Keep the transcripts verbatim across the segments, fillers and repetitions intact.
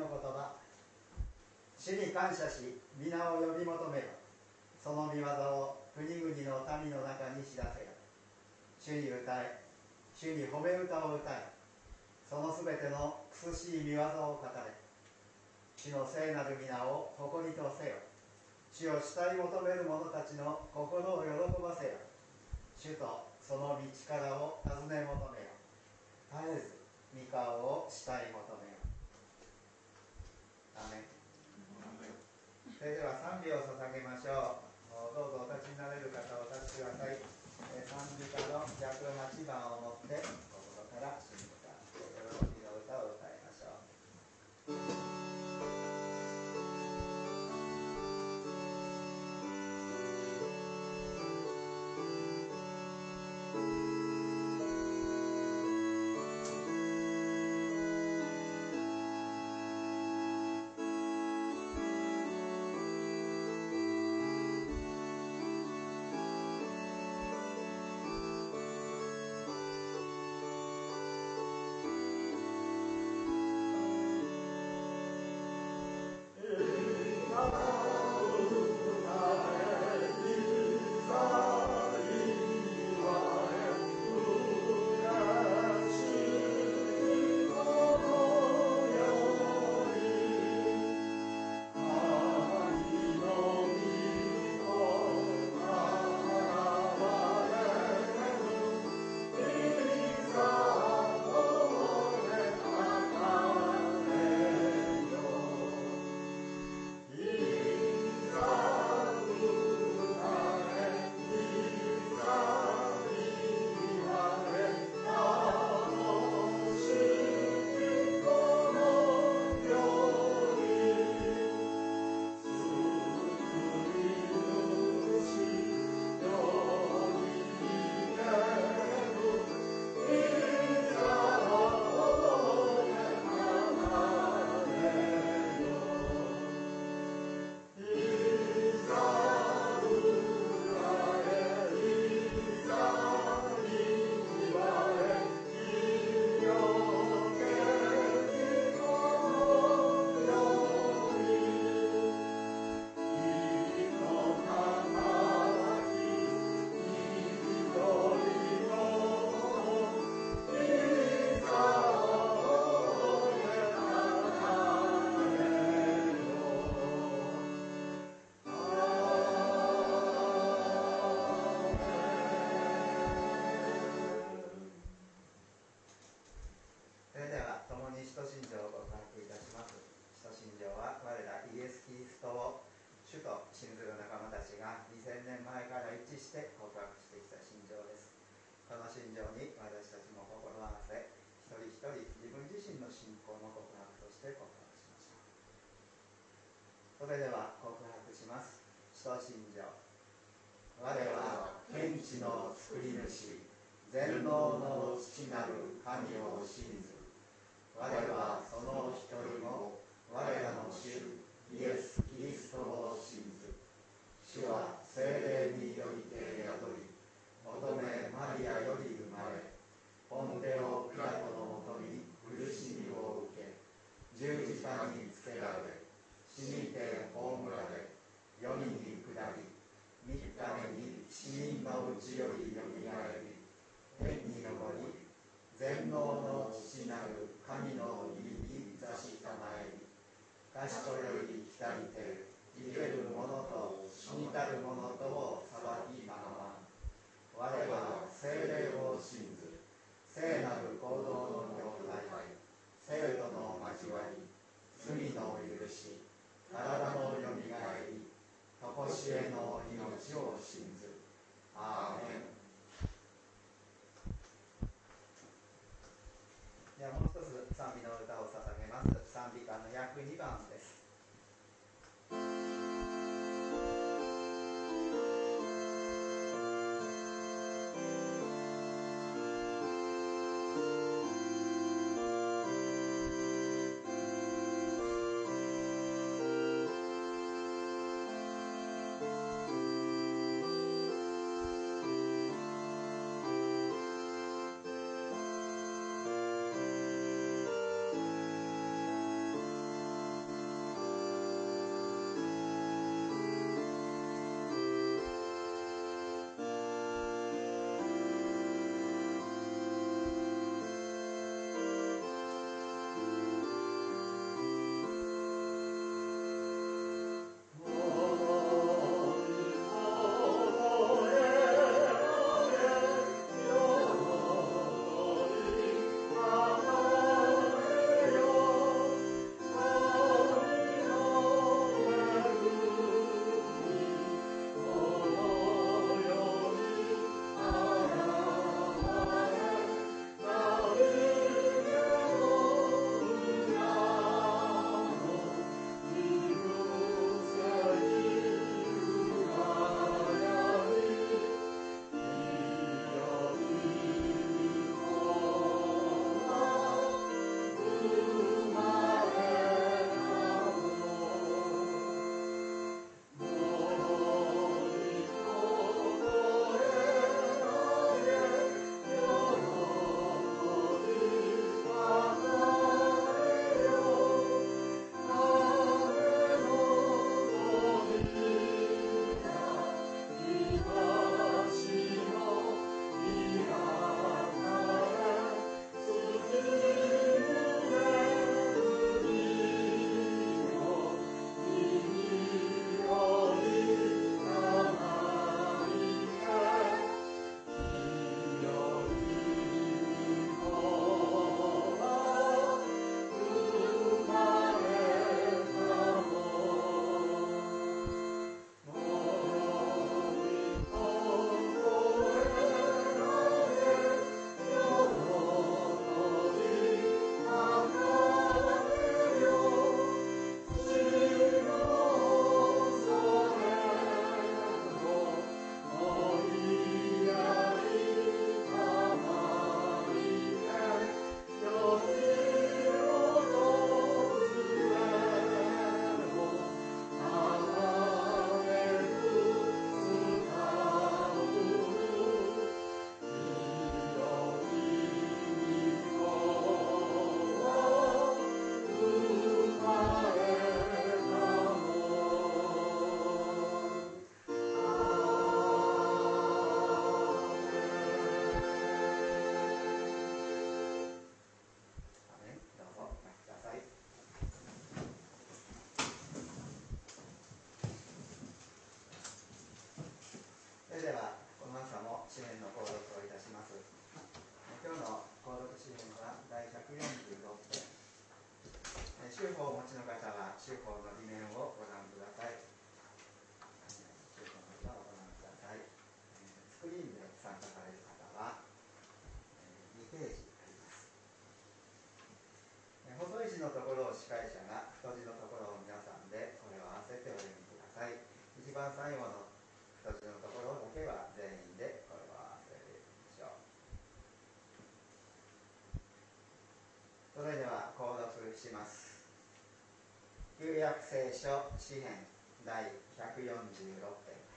の言葉。主に感謝し皆を呼び求めよ。その御業を国々の民の中に知らせよ。主に歌え、主に褒め歌を歌え。そのすべての苦しい御業を語れ。主の聖なる皆を誇りとせよ。主を慕い求める者たちの心を喜ばせよ。主とその道からを尋ね求めよ。絶えず御顔を慕い求めよ。アメン。それでは賛美を捧げましょう。どうぞお立ちになれる方お立ちください。賛美歌のひゃくはちばんをもって心から主に歌喜びの歌を歌いましょう。それでは告白します。使徒信条。我は天地の作り主、全能の父なる神を信ず。我はその一人も我らの主イエス・キリストを信ず。主は聖霊によりて宿り、乙女マリアより生まれ、ポンテオ・ピラトのもとに苦しみを受け、十字架につけられ、死にて葬られ、世に下り、三日目に死人のうちよりよみがえり、天に昇り、全能の父なる神の右に座したまえり、賢より来たりて、生ける者と死にたる者とを裁きまま。我は聖霊を信ず、聖なる行動の教会、生徒の交わり、罪の許し、体のよみがえり、とこしえの命を信ず。アーメン。ではもう一つ賛美の歌を捧げます。賛美歌のひゃくにばんです。 法をお持ちの方は州法の理念をご覧ください。州法の方はご覧ください。スクリーンで参加される方はにページあります。細い字のところを司会者が、太字のところを皆さんで声を合わせてお読みください。一番最後の太字のところだけは全員で声を合わせるでしょう。それでは購読します。旧約聖書詩編だいひゃくよんじゅうろく編。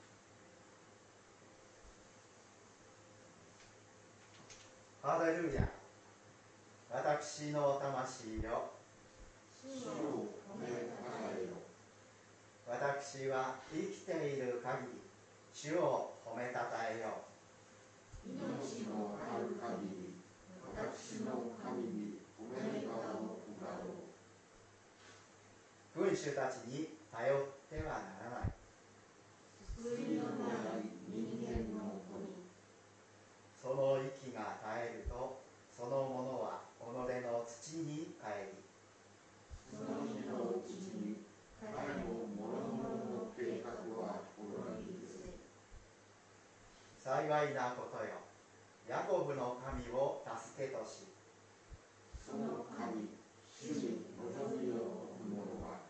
ハレルヤ。私の魂よ、主を褒めたたえよ。私は生きている限り、主を褒めたたえよう。 命のある限り、私の神に褒め歌を歌おう。 君主たちに頼ってはならない。 救いのない人間の子に。 その息が絶えると、そのものは己の土に帰り、 その日のうちに彼の諸々の計画は滅び失せ。 幸いなことよ、ヤコブの神を助けとし、 その神、主に望みを置く者は。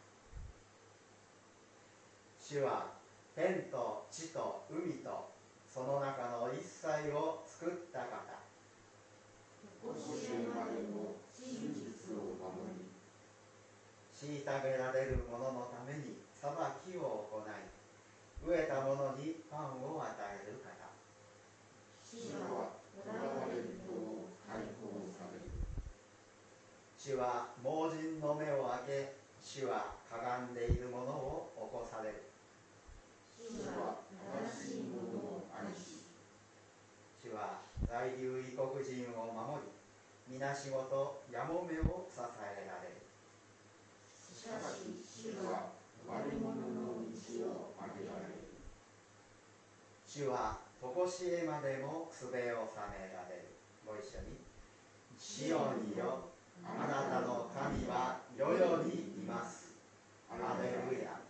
主は天と地と海とその中の一切を作った方。 教えまでの真実を守り、 虐げられる者のために裁きを行い、飢えた者にパンを与える方。 死者は囚われる人を解放される。 主は盲人の目を開け、主はかがんでいる者を起こされる。 主は正しい者を愛し、 主は在留異国人を守り、みなしごとやもめを支えられる。 しかし主は悪者の道を曲げられる。 主は常しえまでもすべを収められる。ご一緒に。シオンよ、あなたの神は世々にいます。ハレルヤ。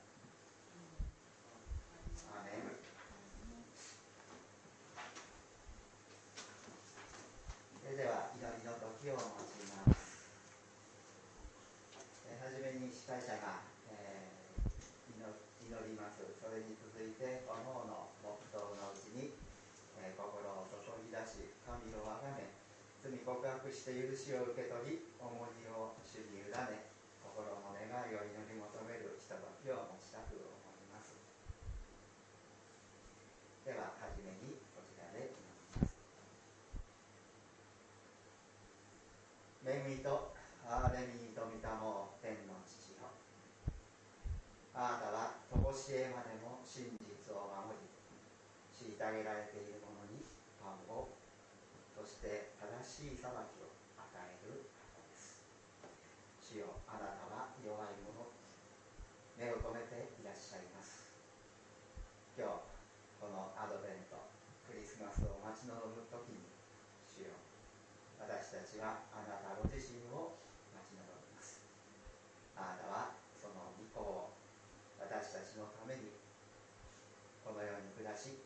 アーメン。それでは祈りの時を持ちます。えー、はじめに司会者が、えー、祈, 祈ります。それに続いておのおの黙祷のうちに、えー、心を注ぎ出し、神をあがめ、罪告白して許しを受け取り、重荷を主に委ね、心の願いを祈り求めるひとときを持ちたく思います。でははじめにこちらで祈ります。恵みと憐れみと御霊を天の父よ、あなたは常しえまでも真実を守り、虐げられている者にパンを、そして正しい裁きを与える方です。主よ、あなたは弱い者、目を留めていらっしゃいます。今日このアドベントクリスマスを待ち望む時に、主よ、私たちはあなたご自身を待ち望みます。あなたはその御子を私たちのためにこの世に下し、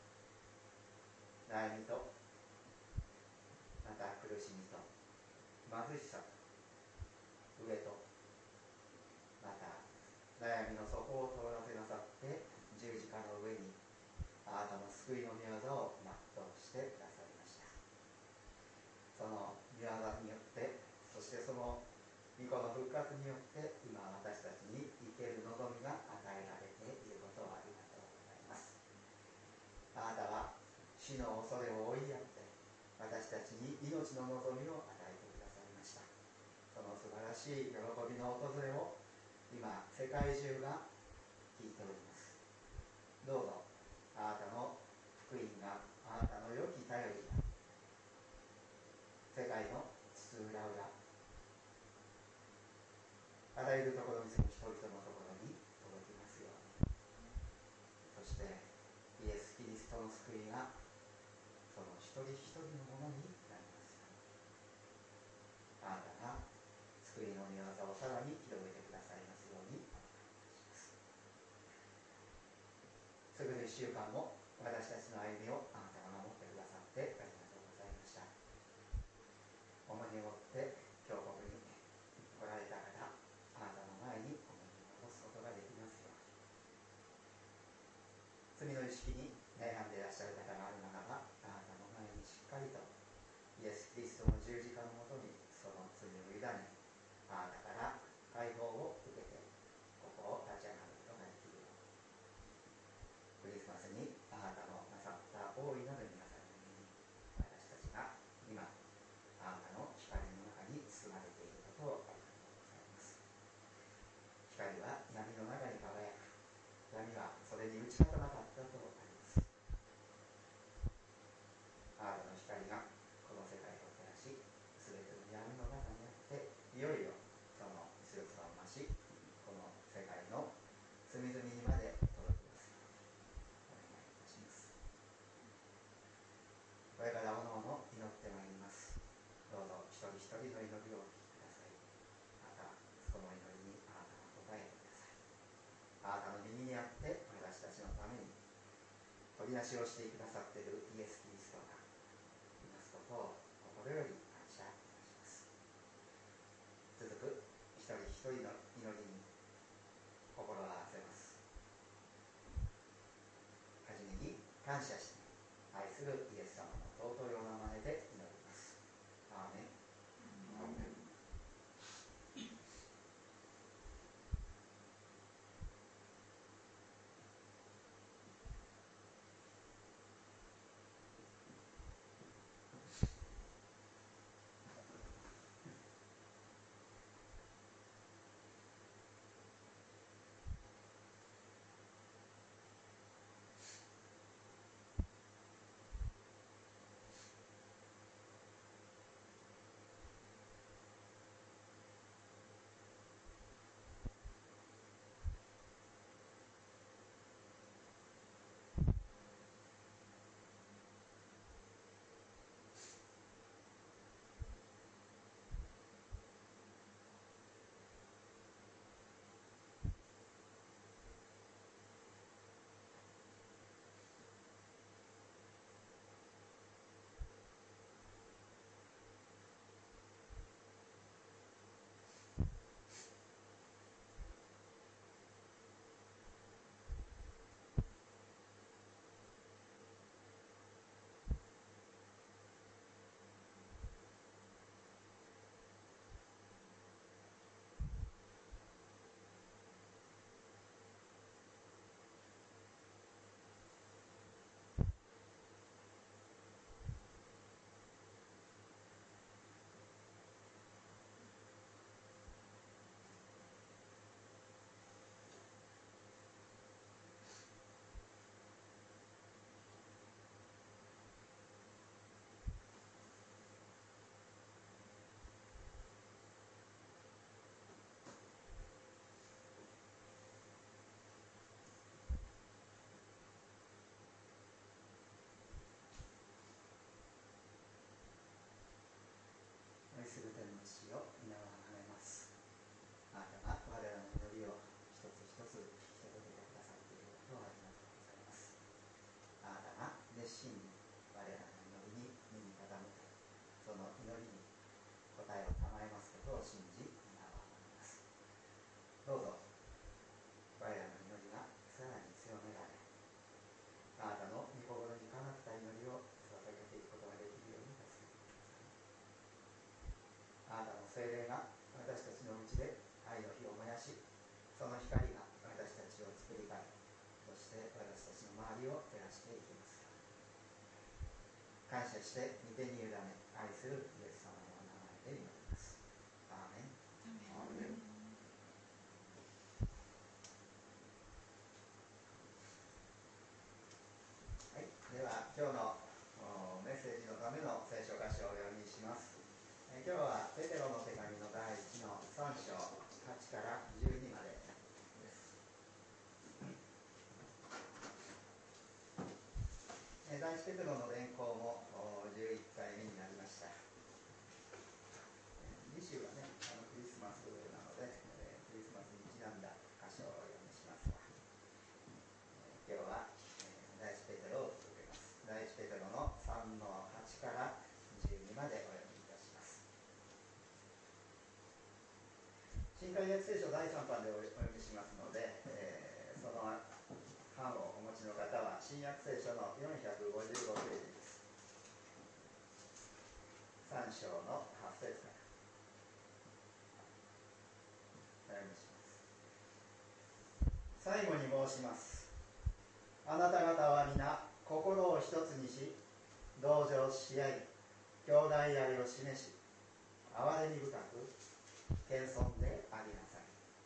悩みと、また苦しみと、貧しさと、飢えと、また悩みの底を通らせなさって、十字架の上にあなたの救いの御業を全うしてくださいました。その御業によって、そしてその御子の復活によって、今私たちに生ける望みが与えられていることをありがとうございます。あなたは死の恐れを追いやって、私たちに命の望みを与えてくださいました。その素晴らしい喜びの訪れを今世界中が聞いております。どうぞあなたの福音が、あなたの良き頼りが世界の津々浦々、あらゆるところに住む人々のところに届きますように。そしてイエス・キリストの救いがその一人一人のものになりますように。あなたが救いの御業をさらにしゅうかんも私たちの歩みをあなたが守ってくださってありがとうございました。重荷を負って教国に来られた方、あなたの前に重荷を下ろすことができますように。罪の意識に悩んでいらっしゃる方があるならば、あなたの前にしっかりとイエス・キリストの十字架のもとにその罪を委ね、あなたから解放を受けてここを立ち上がることができるように。クリスマスにあなたのなさった大いなる皆さんの身に私たちが今あなたの光の中に包まれていることをありがとうございます。光は闇の中に輝く。闇はそれに打ち勝たなかったとあります。あなたの光がこの世界を照らし、すべての闇の中にあっていよいよその強さを増し、この世界の隅々にまで届きますようにお願いいたします。これからおのおの祈ってまいります。どうぞ一人一人の祈りをお聞きください。またその祈りにあなたが答えてください。あなたの右にあって私たちのために取りなしをしてくださっているイエス・キリストがいますことを心より感謝いたします。続く一人一人の祈りに心を合わせます。はじめに感謝して愛するイエス様の尊いお名前で祈ります。アーメン。 アーメン。 愛する天の父よ、皆をあがめます。あなたが我らの祈りを一つ一つ聞き届けてくださっていることをありがとうございます。あなたが熱心に我らの祈りに耳傾け、その祈りに答えを賜りますことを信じ、皆をあがめます。どうぞ我らの祈りがさらに強められ、あなたの御心にかなった祈りを捧げていくことができるように助けてください。あなたの聖霊が私たちのうちで愛の火を燃やし、その光が私たちを作り変え、そして私たちの周りを照らしていきますように。感謝して御手に委ね愛するイエス様のお名前で祈ります。アーメン。 アーメン。 はい、では今日のメッセージのための聖書箇所をお読みします。え今日はペテロの手紙の第いちのさん章はちからじゅうにまでです。え第一ペテロの連行もじゅういっかいめになりました。次週はね、あのクリスマスなので、えクリスマスにちなんだ箇所をお読みしますが、え今日は、え新約聖書のよんひゃくごじゅうごページです。さん章のはち節からお読みします。最後に申します。あなた方は皆心を一つにし、同情し合い、兄弟愛を示し、憐れみ深く謙遜でありなさい。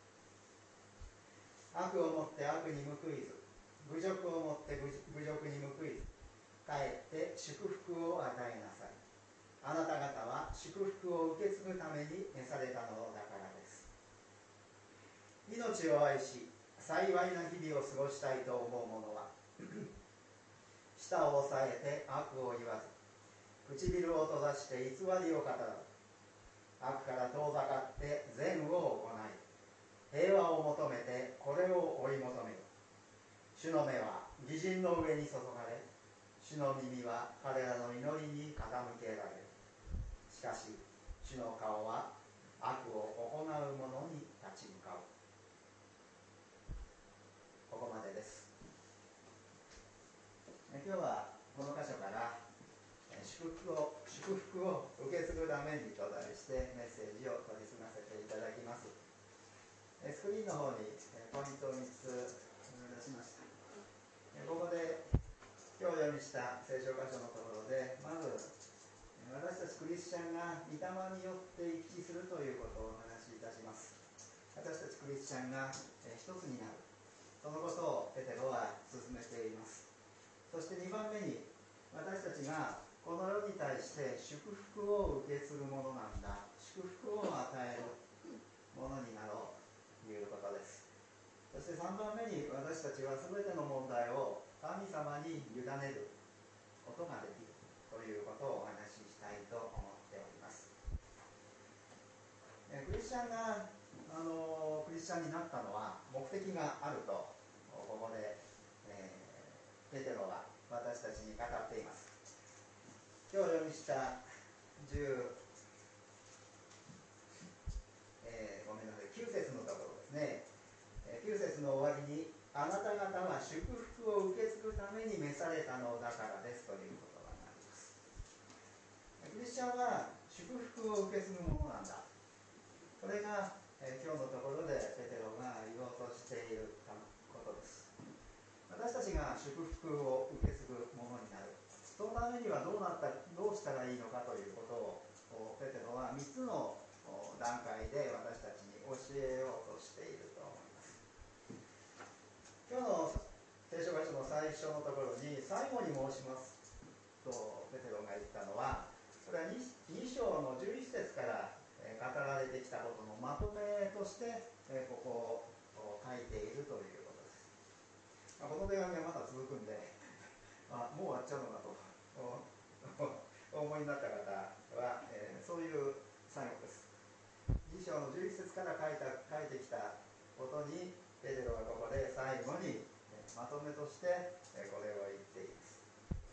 悪をもって悪に報いず、侮辱をもって侮辱に報いず、かえって祝福を与えなさい。あなた方は祝福を受け継ぐために召されたのだからです。命を愛し、幸いな日々を過ごしたいと思う者は舌を押さえて悪を言わず、唇を閉ざして偽りを語らず、悪から遠ざかって善を行い、平和を求めてこれを追い求める。主の目は義人の上に注がれ、主の耳は彼らの祈りに傾けられる。しかし主の顔は悪を行う者に立ち向かう。ここまでです。今日はこの箇所から祝福を祝福を受け継ぐためにと題してメッセージを取り次がせていただきます。スクリーンの方にポイントをみっつ出しました。ここで今日読みした聖書箇所のところで、まず私たちクリスチャンが御霊によって一致するということをお話しいたします。私たちクリスチャンが一つになる、そのことをペテロは進めています。そしてにばんめに、私たちがこの世に対して祝福を受け継ぐものなんだ、祝福を与えるものになろうということです。そしてさんばんめに、私たちは全ての問題を神様に委ねることができるということをお話ししたいと思っております。クリスチャンがあのクリスチャンになったのは目的があると、ここで、えー、ペテロは私たちに語っています。今日お読みしたじゅう、えー、ごめんなさいきゅう節のところですね。きゅう節の終わりに、あなた方は祝福を受け継ぐために召されたのだからですという言葉があります。クリスチャンは祝福を受け継ぐものなんだ。これが、えー、今日のところでペテロが言おうとしていることです。私たちが祝福を受け継ぐものになる、そのためにはどうなったどうしたらいいのかということをペテロはみっつの段階で私たちに教えようとしていると思います。今日の聖書箇所の最初のところに、最後に申しますとペテロが言ったのは、これは 2, に章のじゅういち節から語られてきたことのまとめとしてここを書いているということです。この手紙はまだ続くんで、あ、もう終わっちゃうのかとお思いになった方は、えー、そういう最後です。に章のじゅういち節から書いた書いてきたことに、ペテロはここで最後にまとめとしてこれを言っています。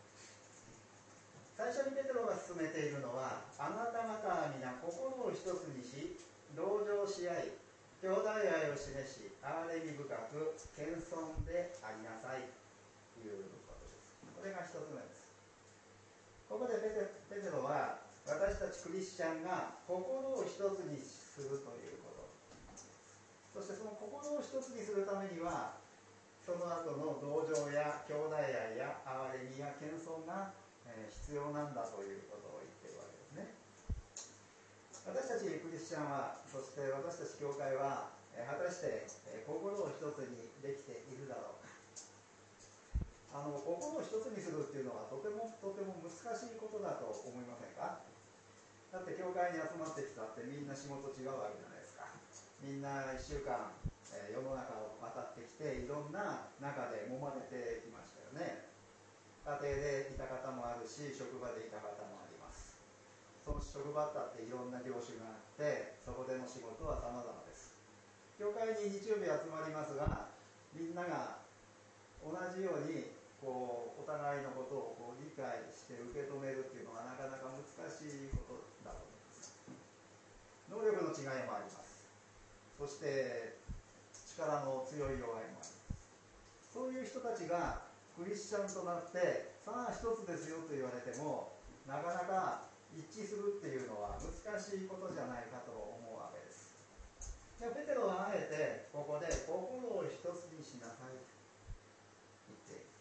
最初にペテロが進めているのは、あなた方は皆心を一つにし、同情し合い、兄弟愛を示し、憐れみ深く謙遜でありなさいということです。これが一つ目です。ここでペテ、ペテロは、私たちクリスチャンが心を一つにするということ、そしてその心を一つにするためには、その後の同情や兄弟愛や憐れみや謙遜が必要なんだということを言っているわけですね。私たちクリスチャンは、そして私たち教会は、果たして心を一つにできているだろうか。あの心を一つにするっていうのはとてもとても難しいことだと思いませんか？だって教会に集まってきたってみんな仕事違うわけじゃないですか。みんないっしゅうかん、えー、世の中を渡ってきて、いろんな中で揉まれてきましたよね。家庭でいた方もあるし、職場でいた方もあります。その職場だっていろんな業種があって、そこでの仕事は様々です。教会に日曜日集まりますが、みんなが同じようにこうお互いのことをこう理解して受け止めるっていうのはなかなか難しいことだと思います。能力の違いもあります。そして力の強い弱いもあります。そういう人たちがククリスチャンとなってさあ一つですよと言われてもなかなか一致するっていうのは難しいことじゃないかと思うわけです。でペテロはあえてここで心を一つにしなさいと言っている。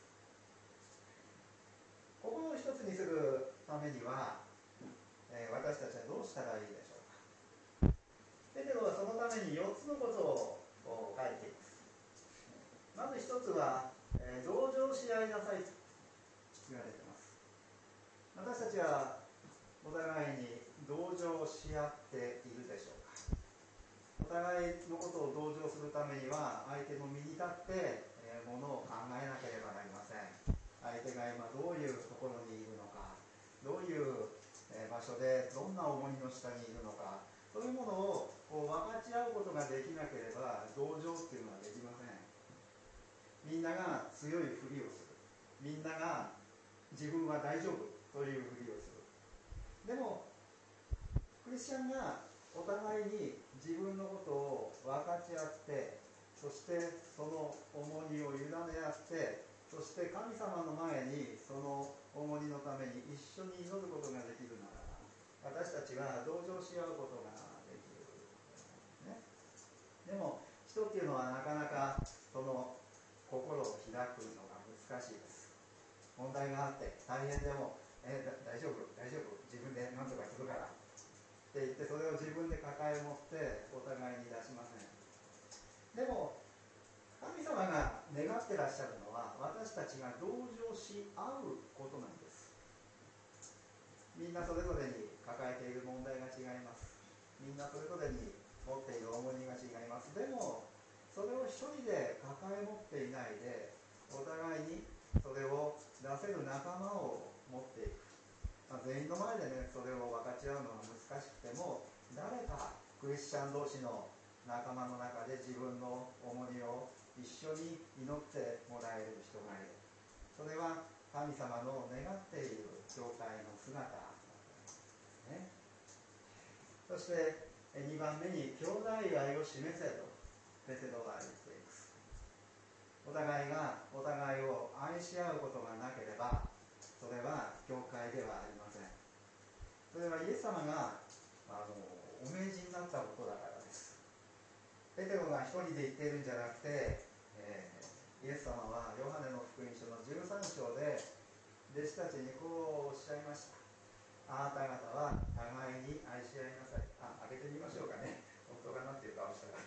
心を一つにするためには、えー、私たちはどうしたらいいでしょうか。ペテロはそのためによっつのことを書いています。まず一つは、えー、同情し合いなさいと言われています。私たちはお互いに同情し合っているでしょうか。お互いのことを同情するためには相手の身に立って、えー、ものを考えなければなりません。相手が今どういうところにいるのか、どういう、えー、場所でどんな重荷の下にいるのか、そういうものをこう分かち合うことができなければ同情っていうのはできません。みんなが強いふりをする、みんなが自分は大丈夫というふりをする。でもクリスチャンがお互いに自分のことを分かち合って、そしてその重荷を委ね合って、そして神様の前にその重荷のために一緒に祈ることができるならば、私たちは同情し合うことができる、ね、でも人っていうのはなかなかその心を開くのが難しいです。問題があって大変でも、えー、大丈夫大丈夫自分で何とかするからって言って、それを自分で抱え持ってお互いに出しません。でも神様が願ってらっしゃるのは私たちが同情し合うことなんです。みんなそれぞれに抱えている問題が違います。みんなそれぞれに持っている重荷が違います。でもそれを一人で抱え持っていないで、お互いにそれを出せる仲間を持っていく、まあ、全員の前でねそれを分かち合うのは難しくても、誰かクリスチャン同士の仲間の中で自分の重荷を一緒に祈ってもらえる人がいる。それは神様の願っている教会の姿ですね。そしてにばんめに兄弟愛を示せとペテロは言っています。お互いがお互いを愛し合うことがなければ、それは教会ではありません。それはイエス様があのお命じになったことだからです。ペテロが一人で言っているんじゃなくて、えー、イエス様はヨハネの福音書のじゅうさん章で弟子たちにこうおっしゃいました。あなた方は互いに愛し合いなさい。あ、開けてみましょうかね。本当かなっていう顔したら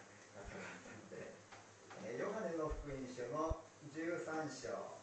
えー、ヨハネの福音書のじゅうさん章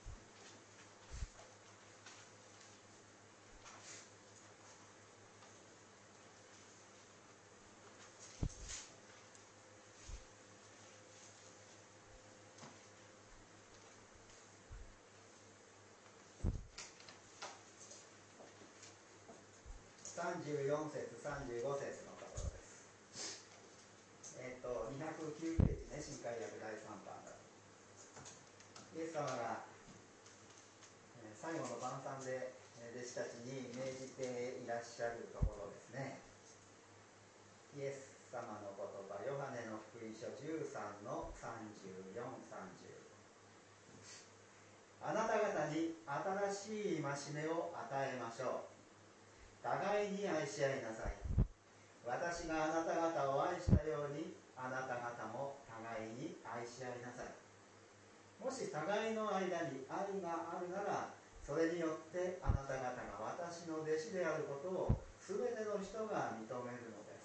さんじゅうよん節さんじゅうご節のところです。えっ、ー、とにひゃくきゅうページね、新海訳だいさんばんだ。イエス様が、えー、最後の晩餐で弟子たちに命じていらっしゃるところですね。イエス様の言葉、ヨハネの福音書じゅうさんのさんじゅうよん、さんじゅう。あなた方に新しい戒めを与えましょう。互いに愛し合いなさい。私があなた方を愛したように、あなた方も互いに愛し合いなさい。もし互いの間に愛があるなら、それによってあなた方が私の弟子であることを全ての人が認めるのです。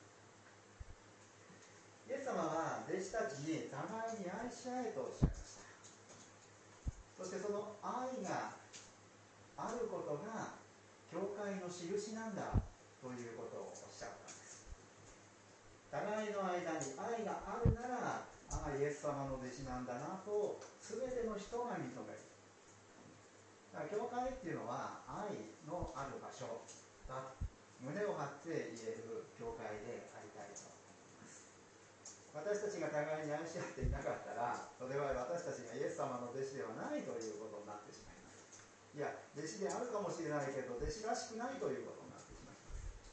イエス様は弟子たちに互いに愛し合えとおっしゃいました。そしてその愛があることが教会の印なんだということをおっしゃったんです。互いの間に愛があるなら、ああイエス様の弟子なんだなと全ての人が認める。だから教会っていうのは愛のある場所だ、胸を張って言える教会でありたいと思います。私たちが互いに愛し合っていなかったら、それは私たちがイエス様の弟子ではないということになってしまいます。いや、弟子であるかもしれないけど弟子らしくないということになってしまい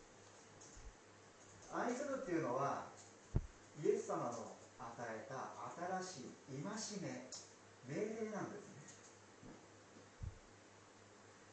ます。愛するっていうのはイエス様の与えた新しい戒め、命令なんですね。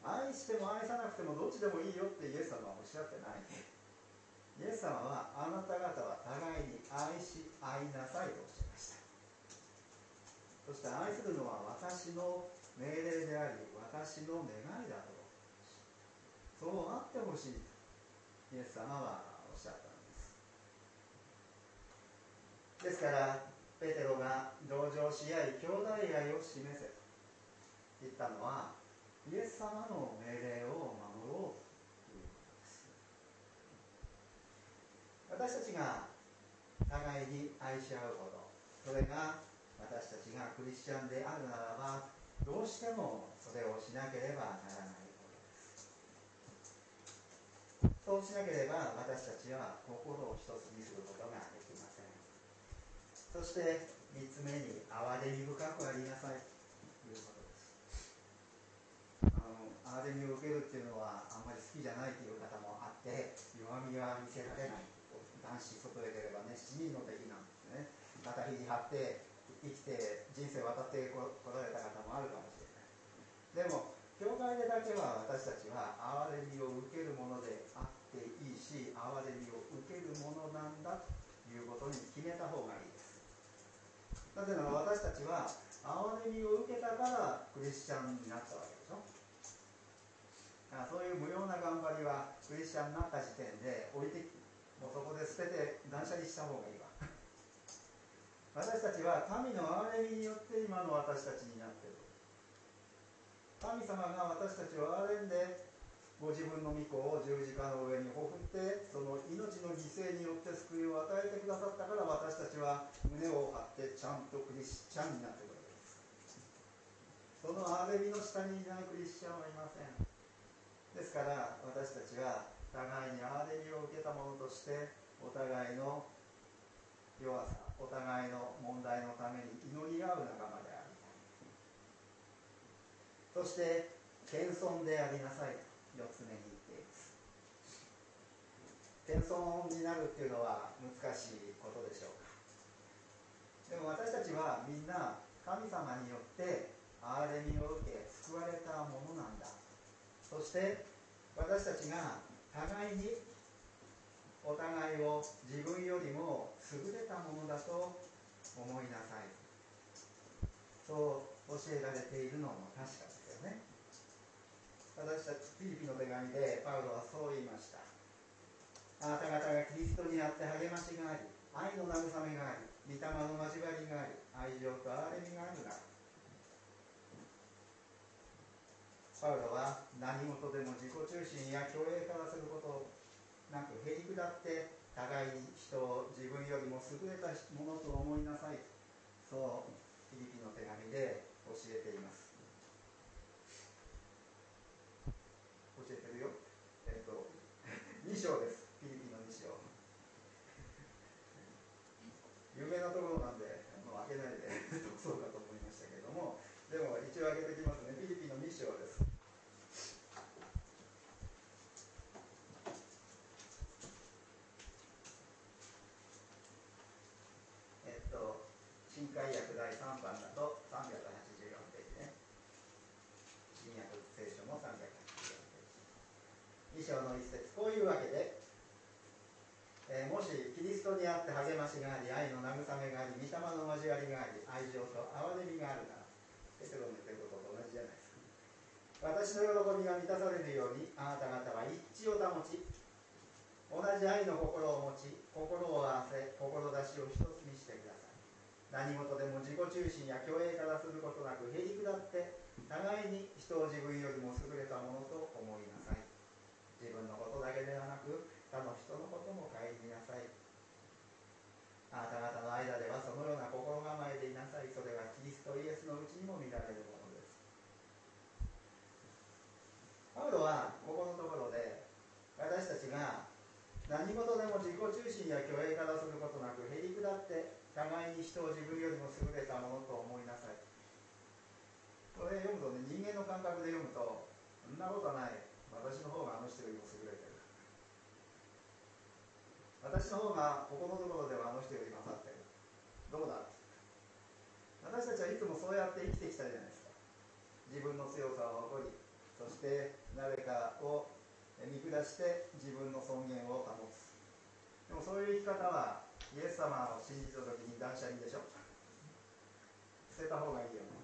愛しても愛さなくてもどっちでもいいよってイエス様はおっしゃってない。イエス様はあなた方は互いに愛し合いなさいとおっしゃいました。そして愛するのは私の命令であり私の願いだと、そうあってほしいとイエス様はおっしゃったんです。ですからペテロが同情し合い兄弟愛を示せと言ったのはイエス様の命令を守ろうということです。私たちが互いに愛し合うこと、それが私たちがクリスチャンであるならばどうしてもそれをしなければならないことです。そうしなければ私たちは心を一つにすることができません。そして三つ目に憐れみ深くありなさいということです。あの憐れみを受けるっていうのはあんまり好きじゃないという方もあって、弱みは見せられない、男子外へ出ればね七人の敵なんですね。また肘張って生きて人生渡ってこられた方もあるかもしれない。でも教会でだけは私たちは憐れみを受けるものであっていいし、憐れみを受けるものなんだということに決めた方がいいです。なぜなら私たちは憐れみを受けたからクリスチャンになったわけでしょ。だからそういう無用な頑張りはクリスチャンになった時点で置いて、もうそこで捨てて断捨離した方がいいわ。私たちは神の憐れみによって今の私たちになっている。神様が私たちを憐れんでご自分の御子を十字架の上にほふって、その命の犠牲によって救いを与えてくださったから私たちは胸を張ってちゃんとクリスチャンになっているわけです。その憐れみの下にいないクリスチャンはいません。ですから私たちは互いに憐れみを受けたものとしてお互いの弱さ、お互いの問題のために祈り合う仲間でありたい。そして謙遜でありなさいとよっつめに言っています。謙遜になるっていうのは難しいことでしょうか。でも私たちはみんな神様によって憐れみを受け救われたものなんだ。そして私たちが互いにお互いを自分よりも優れたものだと思いなさい。そう教えられているのも確かですよね。私たちフィリピの手紙でパウロはそう言いました。あなた方がキリストにあって励ましがあり、愛の慰めがあり、御霊の交わりがあり、愛情と憐れみがあるなら、パウロは何事でも自己中心や虚栄からすることなくへりくだって互いに人を自分よりも優れたものと思いなさい、そうフィリピの手紙で教えています。教えてるよ。えっとに章です。フィリピのに章。有名なところなんでもう開けないでそうかと思いましたけれども、でも一応開けてきますね。フィリピのに章です。えっと新海訳だいさんばんだとさんびゃくはちじゅうよんページね。新約聖書もさんびゃくはちじゅうよんページ。に章の一節、こういうわけで、えー、もしキリストにあって励ましがあり、愛の慰めがあり、御霊の交わりがあり、愛情と憐れみがあるなら、ペテロの言ってることと同じじゃないですか。私の喜びが満たされるように、あなた方は一致を保ち、同じ愛の心を持ち、心を合わせ、志を一つにしてください。何事でも自己中心や虚栄からすることなく、へりくだって互いに人を自分よりも優れたものと思いなさい。自分のことだけではなく他の人のことも顧みなさい。あなた方の間ではそのような心構えでいなさい。それがキリストイエスのうちにも見られるものです。パウロはここのところで私たちが何事でも自己中心や虚栄からすることなくへりくだって互いに人を自分よりも優れたものと思いなさい。これ読むとね、人間の感覚で読むとそんなことはない、私の方があの人よりも優れてる、私の方がここのところではあの人より勝ってる、どうだ。私たちはいつもそうやって生きてきたじゃないですか。自分の強さを誇り、そして誰かを見下して自分の尊厳を保つ。でもそういう生き方はイエス様を信じた時に断捨離でしょ。捨てた方がいいよね。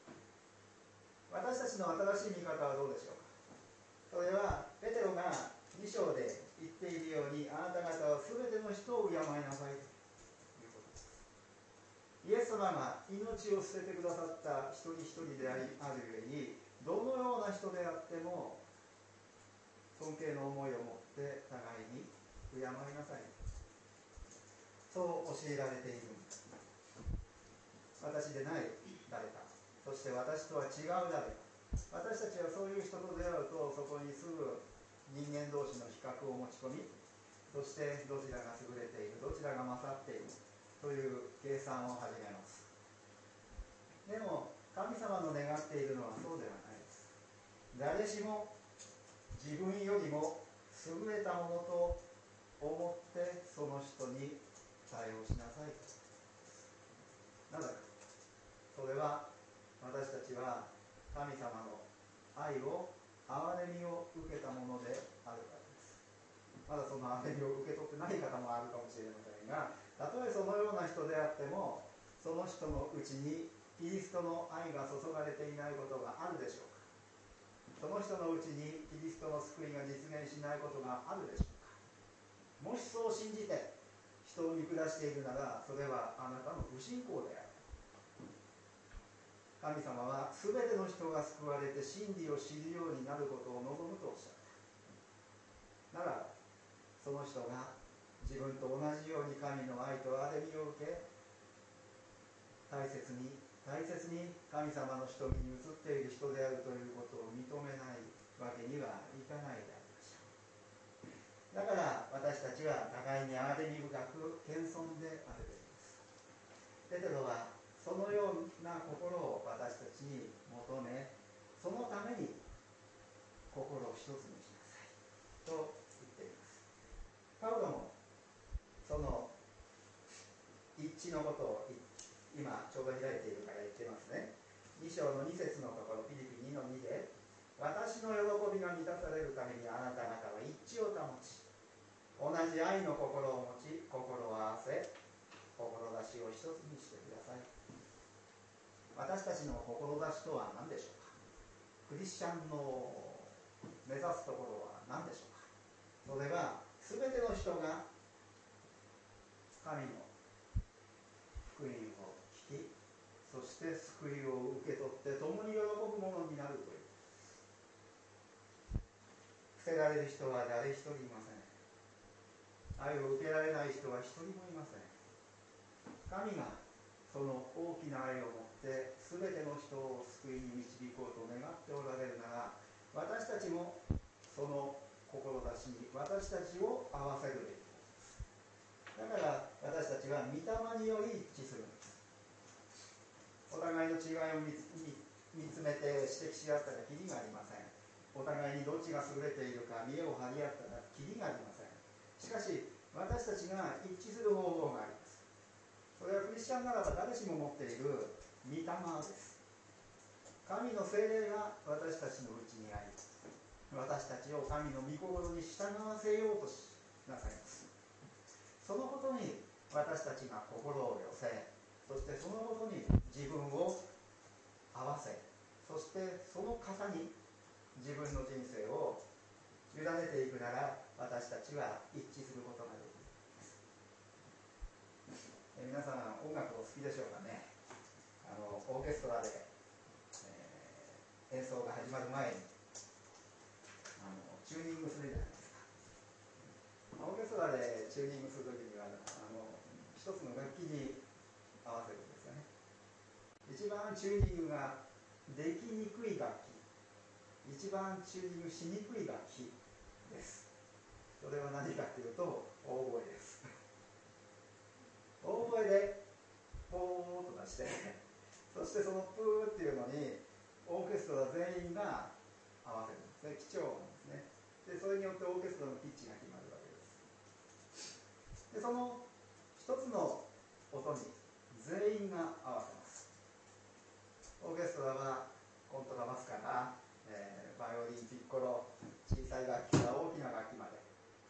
私たちの新しい見方はどうでしょうか。それはペテロがに章で言っているように、あなた方は全ての人を敬いなさいということです。イエス様が命を捨ててくださった一人一人でありあるゆえに、どのような人であっても尊敬の思いを持って互いに敬いなさい、そう教えられているんです。私でない誰か、そして私とは違う誰か、私たちはそういう人と出会うと、そこにすぐ人間同士の比較を持ち込み、そしてどちらが優れている、どちらが勝っているという計算を始めます。でも神様の願っているのはそうではないです。誰しも自分よりも優れたものと思ってその人に対応しなさいと。なぜか、それは私たちは神様の愛を、憐れみを受けたものであるからです。まだその憐れみを受け取ってない方もあるかもしれませんが、たとえそのような人であっても、その人のうちにキリストの愛が注がれていないことがあるでしょうか。その人のうちにキリストの救いが実現しないことがあるでしょうか。もしそう信じて人を見下しているなら、それはあなたの不信仰である。神様は全ての人が救われて真理を知るようになることを望むとおっしゃった。ならその人が自分と同じように神の愛と憐れみを受け、大切に大切に神様の瞳に映っている人であるということを認めないわけにはいかないでありましょう。だから私たちは互いに憐れみ深く謙遜であるべきです。ペテロはそのような心を私たちに求め、そのために心を一つにしなさいと言っています。パウロもその一致のことを今ちょうど開いているから言ってますね。に章のに節のところ、ピリピにのにで、私の喜びが満たされるためにあなた方は一致を保ち、同じ愛の心を持ち、心を合わせ、志を一つにしてください。私たちの志とは何でしょうか。クリスチャンの目指すところは何でしょうか。それは全ての人が神の福音を聞き、そして救いを受け取って共に喜ぶものになるという。捨てられる人は誰一人いません。愛を受けられない人は一人もいません。神がその大きな愛を持って全ての人を救いに導こうと願っておられるなら、私たちもその志に私たちを合わせるべきです。だから私たちは御霊により一致するんです。お互いの違いを 見, 見, 見つめて指摘し合ったらきりがありません。お互いにどっちが優れているか見栄を張り合ったらきりがありません。しかし私たちが一致する方法があります。それはクリスチャンならば誰しも持っている御霊です。神の聖霊が私たちのうちにあり、私たちを神の御心に従わせようとしなさいます。そのことに私たちが心を寄せ、そしてそのことに自分を合わせ、そしてその方に自分の人生を委ねていくなら、私たちは一致することができる。皆さん音楽お好きでしょうかね。あのオーケストラで、えー、演奏が始まる前にあのチューニングするじゃないですか。オーケストラでチューニングするときにはあの一つの楽器に合わせるんですよね。一番チューニングができにくい楽器、一番チューニングしにくい楽器です。それは何かというと大声です。大声でポーッと出して、そしてそのプーっていうのにオーケストラ全員が合わせるんですね。基調なんですね。でそれによってオーケストラのピッチが決まるわけです。でその一つの音に全員が合わせます。オーケストラはコントラバスから、えー、バイオリン、ピッコロ、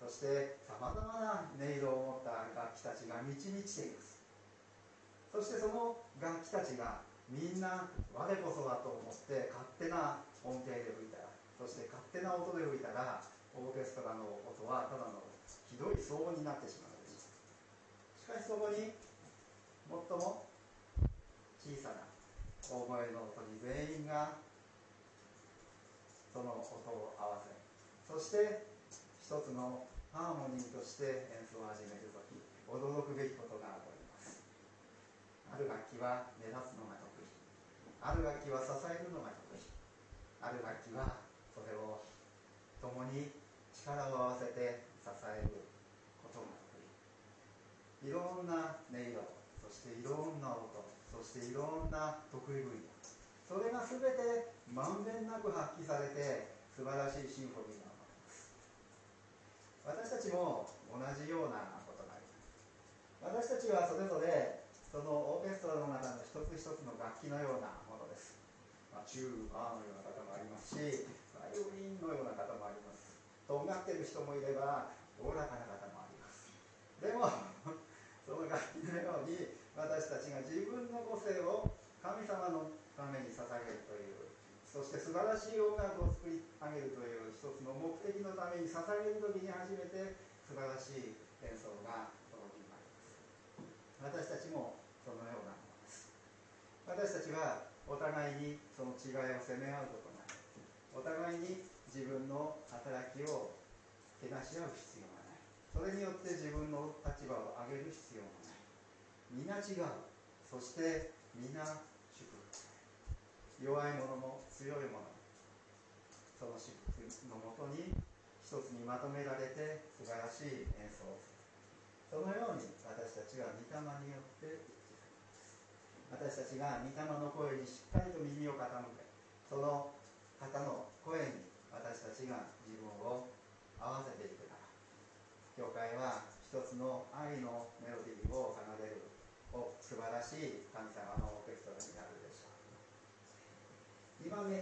そしてさまざまな音色を持った楽器たちが満ち満ちています。そしてその楽器たちがみんな我こそはと思って勝手な音程で吹いたら、そして勝手な音で吹いたら、オーケストラの音はただのひどい騒音になってしまうのです。しかしそこに最も小さな大声の音に全員がその音を合わせ、そして一つのハーモニーとして演奏を始めるとき、驚くべきことが起こります。ある楽器は目立つのが得意、ある楽器は支えるのが得意、ある楽器はそれを共に力を合わせて支えることが得意。いろんな音色、そしていろんな音、そしていろんな得意分野、それが全てまんべんなく発揮されて素晴らしいシンフォニーが生まれます。私たちも同じようなことがあります。私たちはそれぞれそのオーケストラの中の一つ一つの楽器のようなものです。まあ、チューバーのような方もありますし、バイオリンのような方もあります。とんがっている人もいればおおらかな方もあります。でもその楽器のように私たちが自分の個性を神様のために捧げるという、そして素晴らしい音楽を作り上げるという一つの目的のために捧げるときに初めて素晴らしい演奏が届きます。私たちもそのようなものです。私たちはお互いにその違いを責め合うことなく、お互いに自分の働きをけなし合う必要がない。それによって自分の立場を上げる必要もない。皆違う、そして皆祝福される。弱い者も強い者もその祝福のもとに一つにまとめられて素晴らしい演奏をする。そのように私たちは御霊によって生きています。私たちが御霊の声にしっかりと耳を傾け、その方の声に私たちが自分を合わせていくなら、教会は一つの愛のメロディーを奏でるお素晴らしい神様のオーケストラになるでしょう。にばんめ、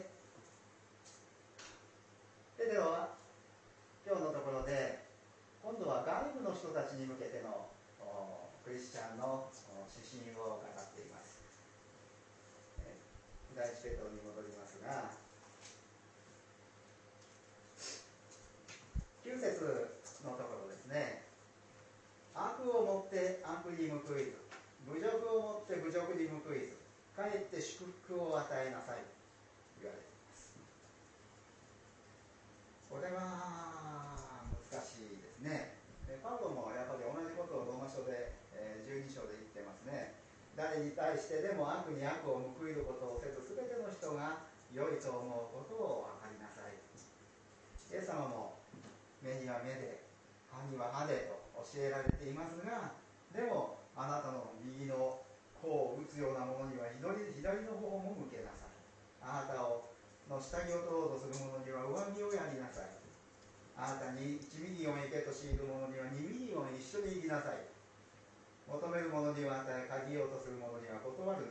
ペテロは今日のところで今度は外部の人たちに向けてのクリスチャンの指針を語っています。第一ペテロに戻りますが、きゅう節のところですね。悪をもって悪に報いず、侮辱をもって侮辱に報いず、かえって祝福を与えなさいと言われています。これは難しいですね。パウロもやっぱり同じことをローマ書でじゅうに章で言ってますね。誰に対してでも悪に悪を報いることをせず、すべての人が良いと思うことを分かりなさい。イエス様も目には目で、歯には歯でと教えられていますが、でもあなたの右の甲を打つようなものには左、左の方も向けなさい。あなたをの下着を取ろうとする者には上着をやりなさい。あなたにいちミリオン行けと強いる者にはにミリオン一緒に行きなさい。求める者には与え、限りようとする者には断るな。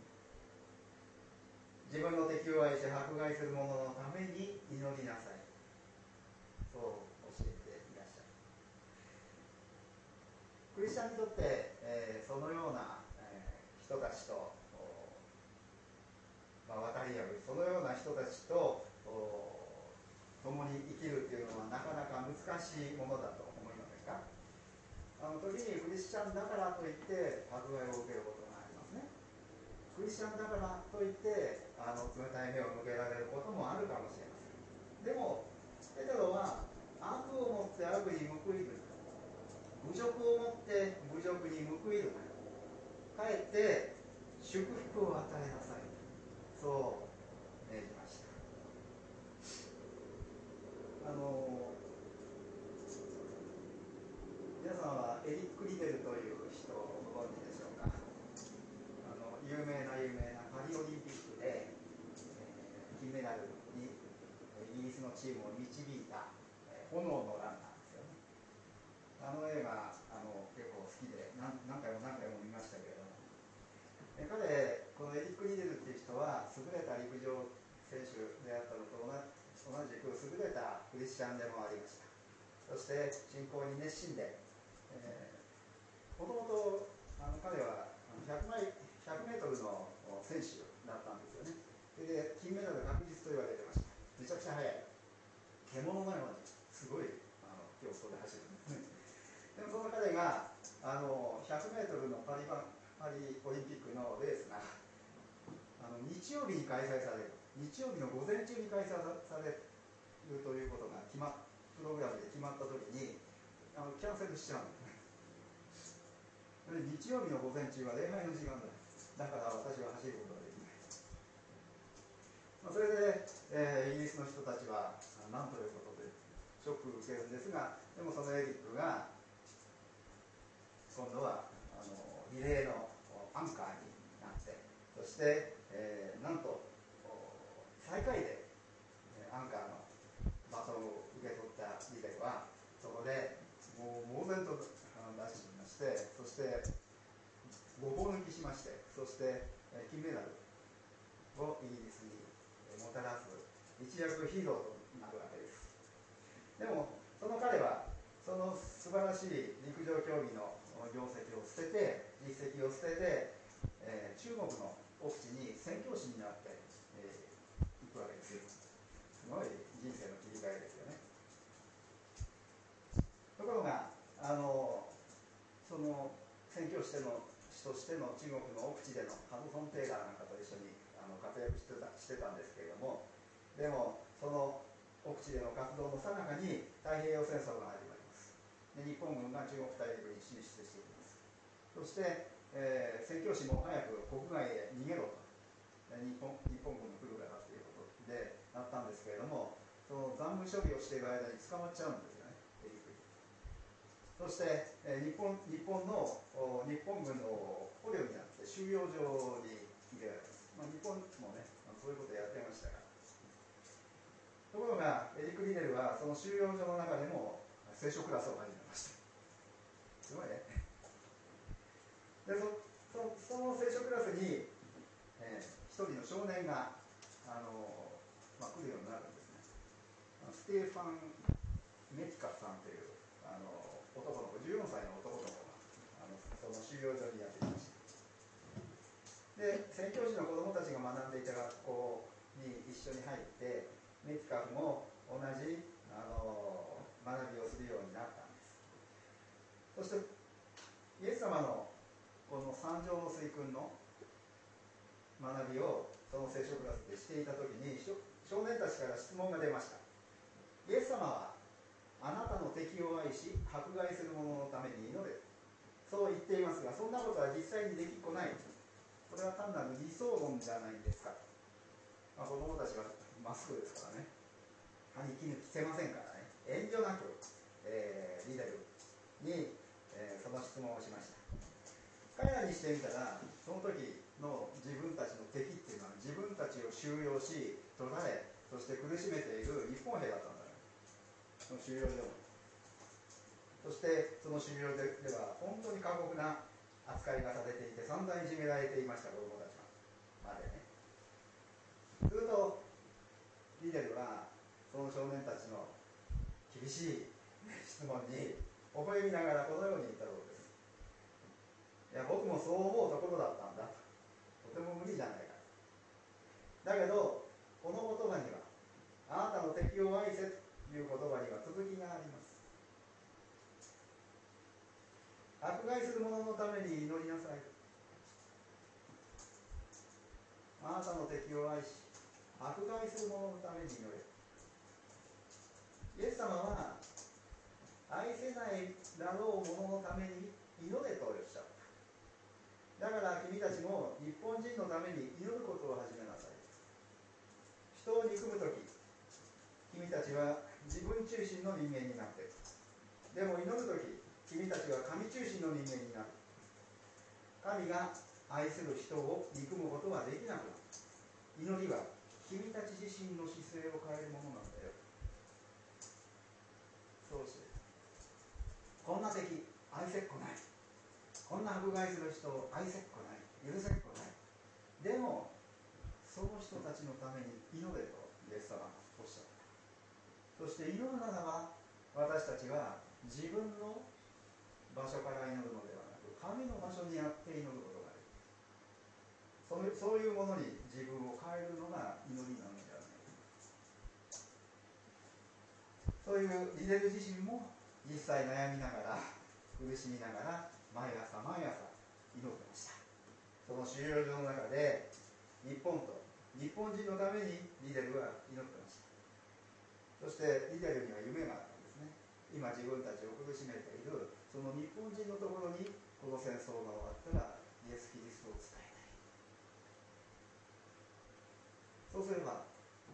自分の敵を愛し迫害する者のために祈りなさい。そう教えていらっしゃる。クリスチャンにとって、えー、そのような、えー、人たちと、まあ、渡り合う、そのような人たちと共に生きるというのはなかなか難しいものだと思いませんか？あの時にクリスチャンだからといって迫害を受けることがありますね。クリスチャンだからといってあの冷たい目を向けられることもあるかもしれません。でもペテロは悪をもって悪に報いるな、侮辱をもって侮辱に報いるな、かえって祝福を与えなさい、そう命じました。あの皆さんはエリック・リベルという人をご存知でしょうか。あの有名な有名なパリオリンピックで、えー、金メダルにイギリスのチームを導いた、えー、炎のランナーですよね。あの映画あの結構好きで 何, 何回も何回も見ましたけれども、え彼このエリック・リベルっていう人は優れた陸上選手であったのと同じく優れたクリスチャンでもありました。 そして信仰に熱心で、もともと彼はひゃくメートルの選手だったんですよね。で金メダル確実と言われてました。めちゃくちゃ速い、獣のようにすごいあの競争で走るんですね。でもその彼があのひゃくメートルのパリバンパリオリンピックのレースがあの日曜日に開催される、日曜日の午前中に開催されるということが決まプログラムで決まったときにあのキャンセルしちゃうんですね。日曜日の午前中は礼拝の時間だ。だから私は走ることができない。まあ、それで、えー、イギリスの人たちは何ということでショックを受けるんですが、でもそのエリックが今度はあのリレーのアンカーになって、そして、えー、なんと最下位でアンカーのバトンを受け取ったリレーはそこでもう猛然と出しまして、そしてごぼう抜きしまして、そして金メダルをイギリスにもたらす一躍ヒーローとなるわけです。でもその彼はその素晴らしい陸上競技の業績を捨てて実績を捨てて、えー、中国の奥地に宣教師になって、えー、行くわけですよ。すごい人生の切り替えですよね。ところがあのその宣教師の師としての中国の奥地でのハドソン・テイラーなんかと一緒にあの活躍してた、してたんですけれども、でもその奥地での活動の最中に太平洋戦争が始まります。で日本軍が中国大陸に進出していきます。そして、えー、宣教師も早く国外へ逃げろと、日本、日本軍が来るからということでなったんですけれども、その残務処理をしている間に捕まっちゃうんですよね。そして、えー、日本、日本の日本軍の捕虜になって収容所に入れられます。まあ、日本もね、そういうことをやってましたが、ところがエリック・リネルはその収容所の中でも聖書クラスを始めました。すごいね。で そ, そ, その聖書クラスに、えー、一人の少年があの、まあ、来るようになるんですね。ステーファン・メティカさんというあの男の子、じゅうよんさいの男の子があのその収容所にやってきました。で宣教師の子どもたちが学んでいた学校に一緒に入ってメティカフも同じあの学びをするようになったんです。そしてイエス様のこの三条の水訓の学びをその聖書クラスでしていたときに少年たちから質問が出ました。イエス様はあなたの敵を愛し迫害する者のために祈れ、そう言っていますが、そんなことは実際にできっこない。これは単なる理想論じゃないんですか。まあ、子供たちはマスクですからね、歯に衣着せませんからね、遠慮なく、えー、リデルに、えー、その質問をしました。彼らにしてみたら、その時の自分たちの敵っていうのは自分たちを収容し捕らえ、そして苦しめている日本兵だったんだよ、その収容所も。そしてその収容所では本当に過酷な扱いがされていて散々いじめられていました、子供たちまでね。するとリデルはその少年たちの厳しい質問に微笑みながらこのように言ったそうです。いや、僕もそう思うところだったんだと。とても無理じゃないか。だけどこの言葉には、あなたの敵を愛せという言葉には続きがあります。迫害する者のために祈りなさい。あなたの敵を愛し迫害する者のために祈れ。イエス様は愛せないだろう者のために祈れとおっしゃった。だから君たちも日本人のために祈ることを始めなさい。人を憎むとき、君たちは自分中心の人間になっている。でも祈るとき、君たちは神中心の人間になる。神が愛する人を憎むことはできなくなる。祈りは君たち自身の姿勢を変えるものなんだよ。そうして、こんな敵愛せっこない、こんな迫害する人愛せっこない、許せっこない。でもその人たちのために祈れとイエス様がおっしゃった。そして祈るならば私たちは自分の場所から祈るのではなく、神の場所にあって祈ることができる。そのそういうものに自分を変えるのが祈りなのではないか。そういうリデル自身も実際悩みながら苦しみながら毎朝毎朝祈ってました。その収容所の中で日本と日本人のためにリデルは祈ってました。そしてリデルには夢があったんですね。今自分たちを苦しめているその日本人のところにこの戦争が終わったらイエス・キリストを伝えたい。そうすれば、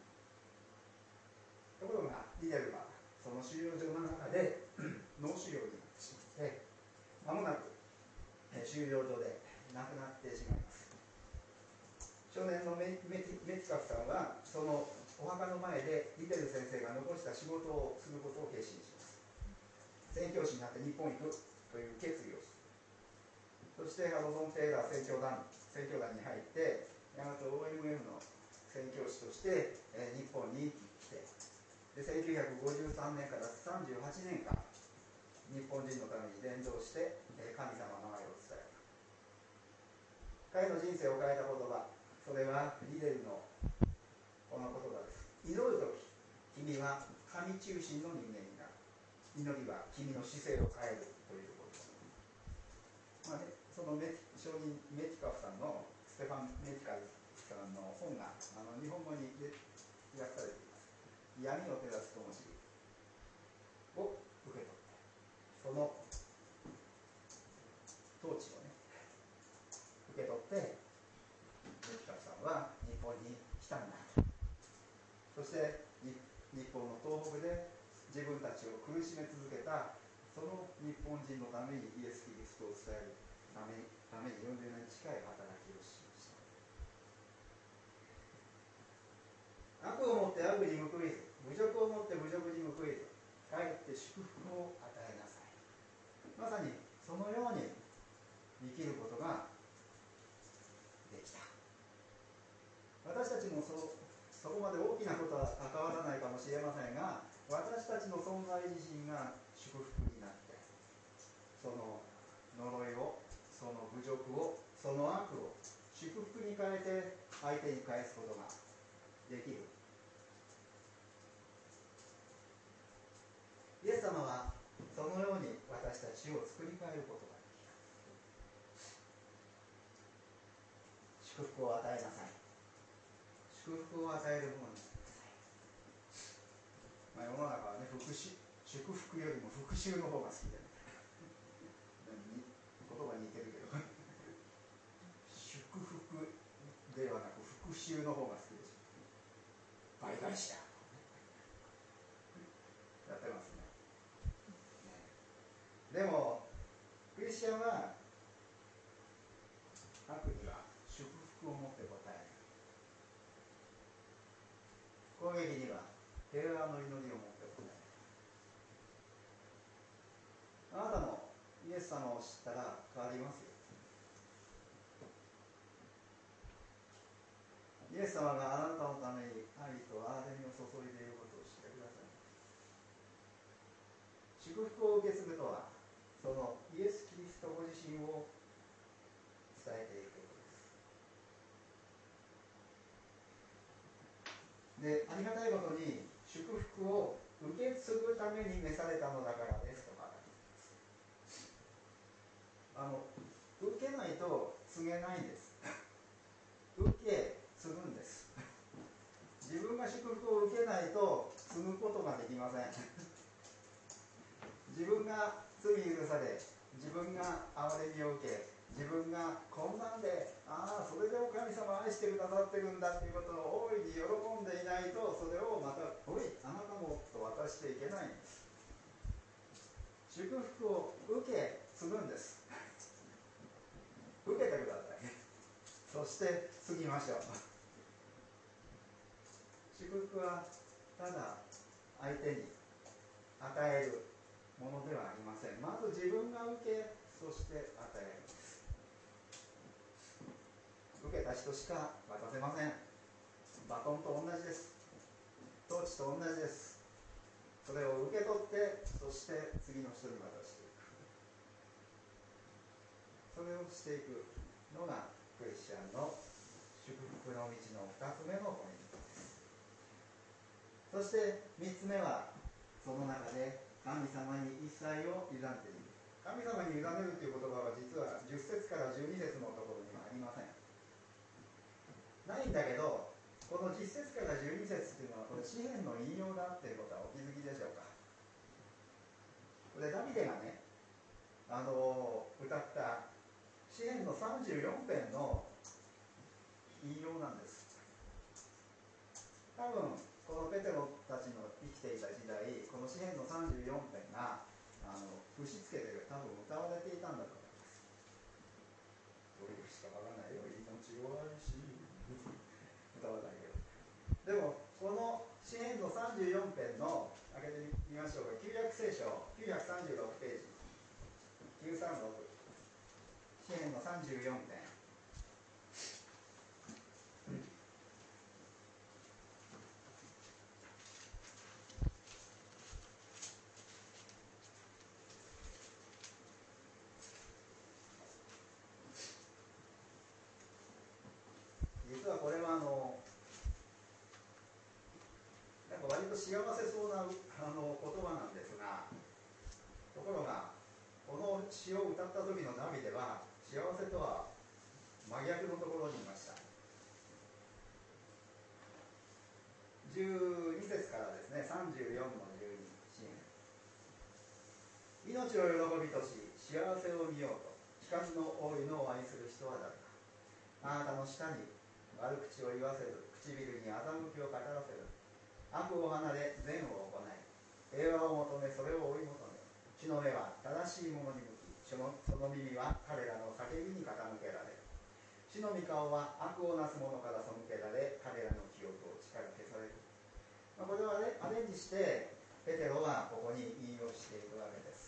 ところがリデルがその収容所の中で脳腫瘍になってしまって、間もなく収容所で亡くなってしまいます。少年のメメティメティカフさんはそのお墓の前でリデル先生が残した仕事をすることを決心します。宣教師になって日本に行くという決意をする。そしてハドソン・テイラー宣教団宣教団に入って、やがて オーエムエム の宣教師として、えー、日本に来て、でせんきゅうひゃくごじゅうさんねんからさんじゅうはちねんかん日本人のために伝道して、えー、神様の愛を伝えた。彼の人生を変えた言葉、それはリデルのこの言葉です。祈るとき、君は神中心の人間になる。祈りは君の姿勢を変えるということ。まあね、そのメ証人メティカフさんのステファン・メティカフさんの本があの日本語に訳されています。闇を照らす灯火を受け取って、その統治をね受け取って、メティカフさんは日本に来たんだ。そして日本の東北で自分たちを苦しめ続けたその日本人のためにイエス・キリストを伝えるためにためによんじゅうねん近い働きをしました。悪をもって悪に報いず、侮辱をもって侮辱に報いず、かえって祝福を与えなさい。まさにそのように生きることができた。私たちもそうそこまで大きなことは関わらないかもしれませんが、私たちの存在自身が祝福になって、その呪いを、その侮辱を、その悪を祝福に変えて相手に返すことができる。イエス様はそのように私たちを作り変えることができた。祝福を与えなさい。祝福を与えるものになってください。まあ、世の中はね、福祉、祝福よりも復讐の方が好きで、ね、言葉似てるけど祝福ではなく復讐の方が好きでしょ。倍返しだやってますね。でもクリスチャンは悪には祝福を持って答える。攻撃には平和の祈りを持って答える。あなたもイエス様を知ったら変わりますよ。イエス様があなたのために愛と憐れみを注いでいることを知ってください。祝福を受け継ぐとは、そのイエス・キリストご自身を伝えていくことです。で、ありがたいことに祝福を受け継ぐために召されたのだからですとか、あの受けないと告げないんです。受け継ぐんです。自分が祝福を受けないと継ぐことができません。自分が罪許され、自分が憐れみを受け、自分がこんなんで、ああそれでも神様愛してくださってるんだっていうことを大いに喜んでいないと、それをまたおいあなたもと渡していけないんです。祝福を受け継ぐんです。受けてください。そして継ぎましょう。祝福はただ相手に与えるものではありません。まず自分が受け、そして与えるんです。受けた人しか渡せません。バトンと同じです。トーチと同じです。 それを受け取って、そして次の人に渡していく、それをしていくのがクリスチャンの祝福の道のふたつめのポイントです。そしてみっつめは、その中で神様に一切を委ねている。神様に委ねるという言葉は実はじゅっ節からじゅうに節のところにはありません。ないんだけど、このじゅっ節からじゅうに節っていうのはこれ詩篇の引用だっていうことはお気づきでしょうか。これダビデがね、あの歌った詩篇のさんじゅうよん編の引用なんです。多分このペテロたちの生きていた時代、この詩篇のさんじゅうよん編があの節つけて多分歌われていたんだと思います。どういうしかわからないよ、命弱いし歌わないけど。でもこの詩篇のさんじゅうよん編の開けてみましょうか。旧約聖書きゅうひゃくさんじゅうろくページ、きゅうさんろく、詩篇のさんじゅうよん編。実はこれはあのなんか割と幸せそうなあの言葉なんですが、ところがこの詩を歌った時のダビデは幸せとは真逆のところにいました。じゅうに節からですね、さんじゅうよんのじゅうに、詩命を喜びとし幸せを見ようと光の多いのを愛する人は誰か。あなたの下に悪口を言わせる、唇に欺きを語らせる、悪を離れ善を行い、平和を求めそれを追い求め、主の目は正しいものに向き、その、その耳は彼らの叫びに傾けられる。主の御顔は悪をなす者から背けられ、彼らの記憶を力消される。まあ、これをアレンジしてペテロはここに引用しているわけです。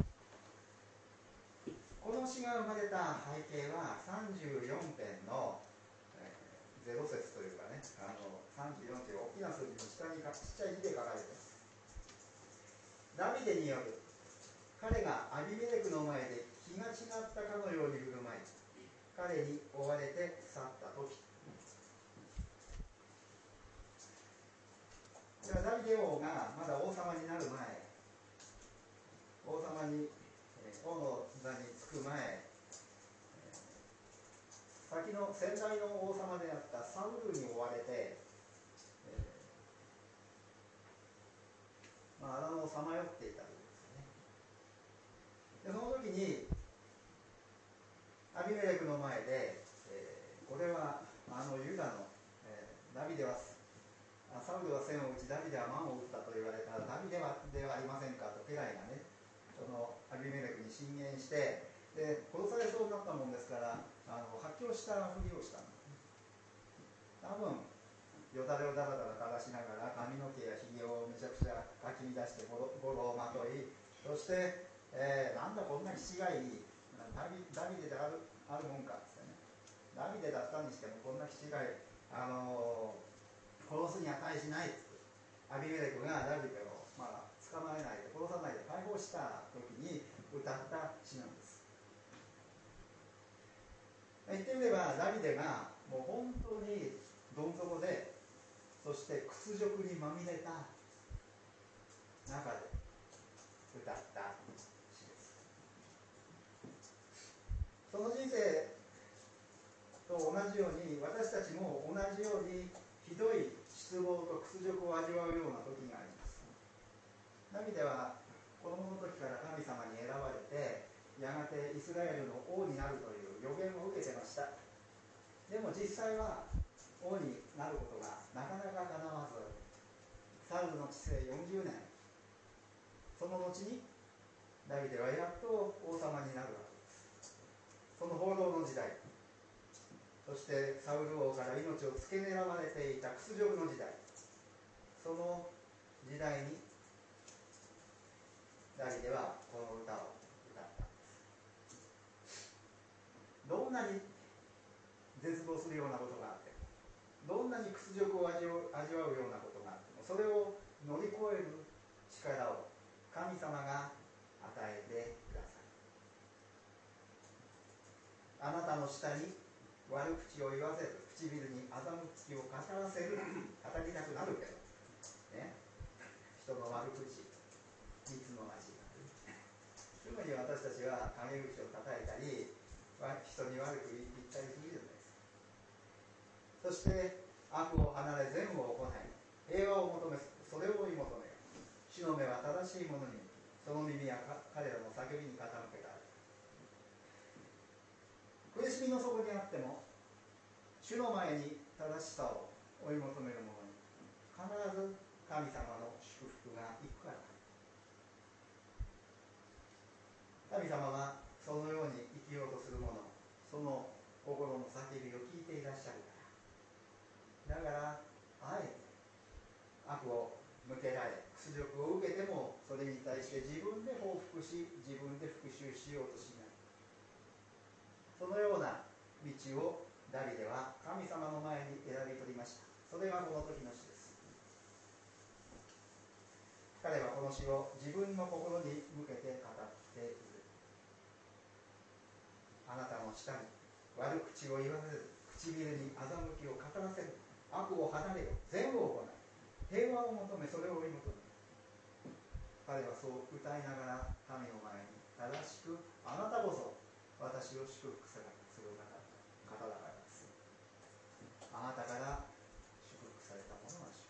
この詩が生まれた背景はさんじゅうよん編の、えー、ゼロ節というかね、あのさんじゅうよんという大きな数字の下にちっちゃい字で書かれています。ダビデによる彼がアビメレクの前で気が違ったかのように振る舞い、彼に追われて去った時。ダビデ王がまだ王様になる前、王様に王の座につく前、先の先代の王様であったサウルに追われて、えーまあ、荒野をさまよっていたということですね。でその時にアビメレクの前で、えー、これはあのユダの、えー、ダビデはサウルは千を打ちダビデは万を打ったと言われたら、ダビデはではありませんかと家来がね、そのアビメレクに進言して、で殺されそうになったもんですから、あの発狂したふりをしたんです。多分よだれをだらだら垂らしながら髪の毛やひげをめちゃくちゃかき乱してゴロをまとい、そして、えー、なんだこんな気違いダビダビデであるあるもんかってね、ダビデだったにしてもこんな気違い、あのー殺すに値しない。アビメレクがダビデを、まあ、捕まえないで殺さないで解放した時に歌った詩なんです。言ってみればダビデがもう本当にどん底で、そして屈辱にまみれた中で歌った詩です。その人生と同じように私たちも同じようにひどい失望と屈辱を味わうような時があります。ダビデは子供の時から神様に選ばれて、やがてイスラエルの王になるという予言を受けてました。でも実際は王になることがなかなか叶わず、サウルの治世よんじゅうねん、その後にダビデはやっと王様になるわけです。その放浪の時代、そしてサウル王から命を付け狙われていた屈辱の時代、その時代にダビデはこの歌を歌ったんです。どんなに絶望するようなことがあっても、どんなに屈辱を味わうようなことがあっても、それを乗り越える力を神様が与えてください。あなたの下に悪口を言わせる、唇に欺きを語らせる、語りたくなるけど、ね、人の悪口、いつの味がすぐに私たちは陰口を叩いたり、人に悪く言ったりするじゃないですか。そして悪を離れ善を行い、平和を求め、それを追い求め、主の目は正しい者に、その耳は彼らの叫びに傾けた。苦しみの底にあっても、主の前に正しさを追い求める者に必ず神様の祝福が行くから。神様はそのように生きようとする者、その心の叫びを聞いていらっしゃるから。だからあえて悪を向けられ、屈辱を受けてもそれに対して自分で報復し、自分で復讐しようとしない。そのような道をダビデは神様の前に選び取りました。それがこの時の詩です。彼はこの詩を自分の心に向けて語っている。あなたの下に悪口を言わせる、唇に欺きを語らせる、悪を離れよ、善を行い、平和を求め、それを追い求め。彼はそう歌いながら神の前に正しく、あなたこそ私を祝福する方だからです。あなたから祝福されたものは祝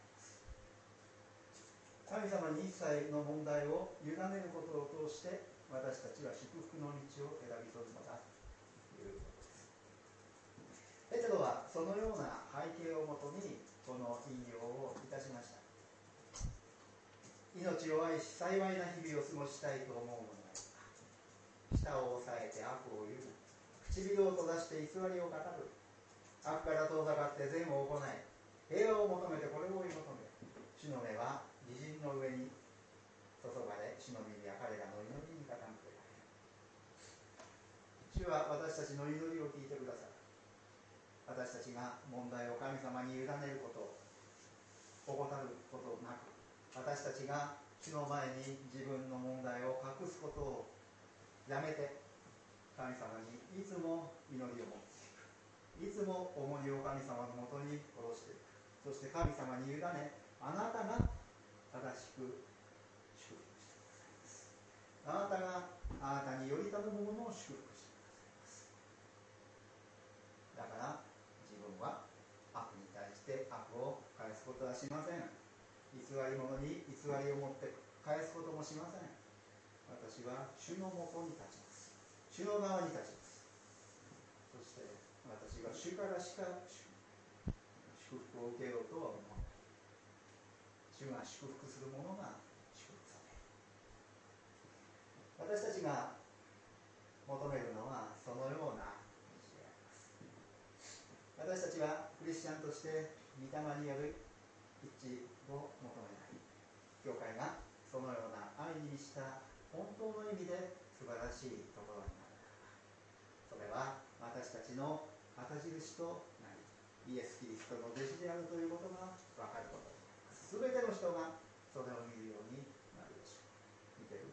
福されます。神様に一切の問題を委ねることを通して私たちは祝福の道を選び取るのだということです。ペテロはそのような背景をもとにこの引用をいたしました。命を愛し幸いな日々を過ごしたいと思う者がいるか。舌を押さえて悪を言う、唇を閉ざして偽りを語る、悪から遠ざかって善を行い、平和を求めてこれを追い求め、主の目は義人の上に注がれ、主の耳は彼らの祈りに傾けられる。主は私たちの祈りを聞いてくださる。私たちが問題を神様に委ねることを怠ることなく、私たちが主の前に自分の問題を隠すことをやめて、神様にいつも祈りを持っていく、いつも重荷を神様のもとに下ろしていく。そして神様に委ね、あなたが正しく祝福してくださいます。あなたがあなたにより頼むものを祝福してくださいます。だから自分は悪に対して悪を返すことはしません。偽り者に偽りを持って返すこともしません。私は主のもとに立ちます。主の側に立ちます。そして私は主からしか祝福を受けようとは思わない。主が祝福する者が祝福される。私たちが求めるのはそのような道であります。私たちはクリスチャンとして御霊による一致を求めない。教会がそのような愛に満ちた本当の意味で素晴らしいところになる。それは私たちの旗印となり、イエス・キリストの弟子であるということが分かることになります。すべての人がそれを見るようになるでしょう。見てる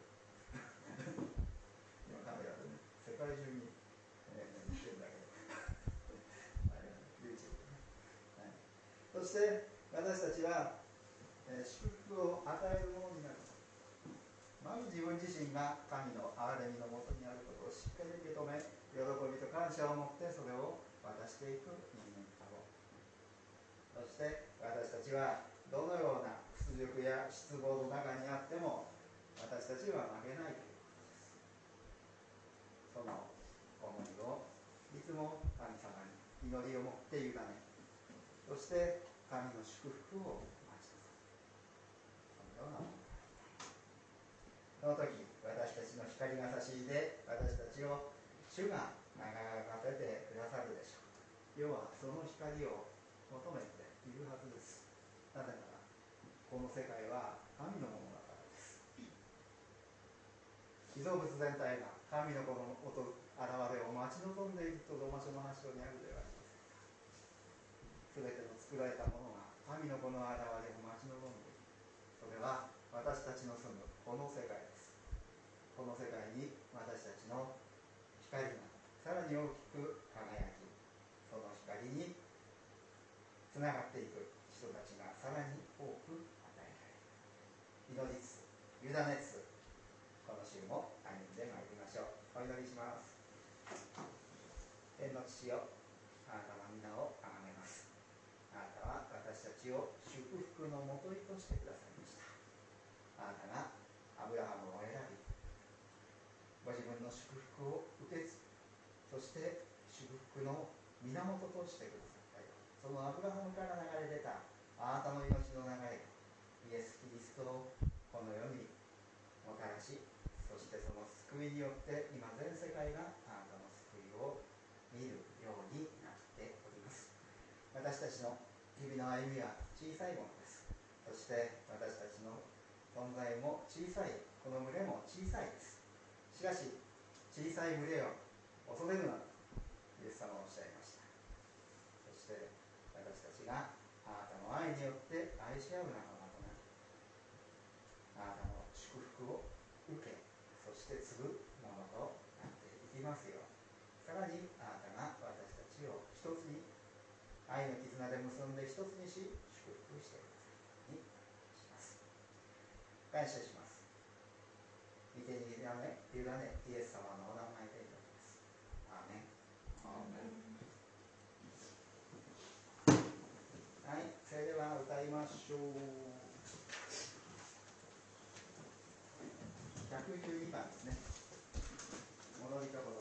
今カメラでね、世界中に、えー、見てるんだけどあれ YouTube でね、はい、そして私たちは、えー、祝福を与えるものになる。まず自分自身が神の憐れみのもとにあることをしっかり受け止め、喜びと感謝を持ってそれを渡していく人間だろう。そして私たちはどのような屈辱や失望の中にあっても私たちは負けないということです。その思いをいつも神様に祈りを持って委ね、そして神の祝福を待ちなさい。そのようなものその時、私たちの光が差しで私たちを主が長が立ててくださるでしょう。要はその光を求めているはずです。なぜならこの世界は神のものだからです。被造物全体が神の子の現れを待ち望んでいるとローマ書のはち章にあるではありませんか。すべての作られたものが神の子の現れを待ち望んでいる。それは私たちの住むこの世界です。この世界に私たちの光がさらに大きく輝き、その光につながっていく人たちがさらに多く与えられる。祈りつつ、委ねつつ、この週も歩んでまいりましょう。お祈りします。天の父よ、あなたの皆をあがめます。あなたは私たちを祝福のもといとしてくださいました。あなたがアブラハムを選び、ご自分の祝福を受け継ぎ、そして祝福の源としてくださったよ。そのアブラハムから流れ出たあなたの命の流れがイエス・キリストをこの世にもたらし、そしてその救いによって今全世界があなたの救いを見るようになっております。私たちの日々の歩みは小さいものです。そして私たちの存在も小さい、この群れも小さいです。しかし小さい群れを恐れるなとイエス様はおっしゃいました。そして私たちがあなたの愛によって愛し合う仲間となり、あなたの祝福を受け、そして継ぐものとなっていきますよう、さらにあなたが私たちを一つに、愛の絆で結んで一つにし、祝福してくださいにします。感謝します。御手に委ね、委ね、イエス様のお名前で祈ります。アーメン。 アーメン。 はい、それでは歌いましょう。ひゃくじゅうにばんですね。戻りところです。「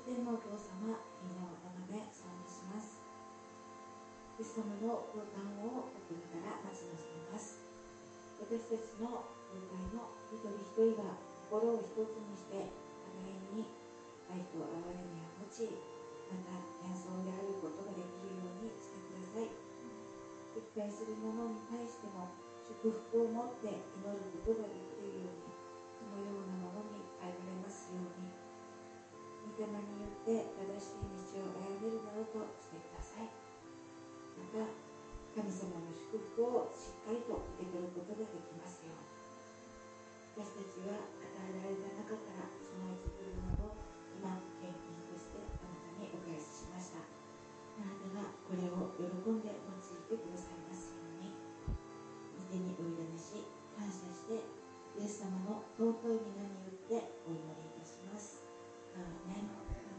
天のお父様、皆をあがめ賛美します。イエス様のご誕を心から待ち望みます。私たちの教会の一人一人が心を一つにして互いに愛と憐れみを持ち、また謙遜であることができるようにしてください。敵対する者に対しても祝福を持って祈ることができるように、そのようなものに変えられますように、御霊によって正しい道を歩めるものとしてください。また神様の祝福をしっかりと受け取ることができますように。私たちは与えられた中からその一部分を今献金としてあなたにお返ししました。あなたがこれを喜んで用いてくださいますように、御手にお委ねし感謝してイエス様の尊い皆によってお祈りいたします。アーメン。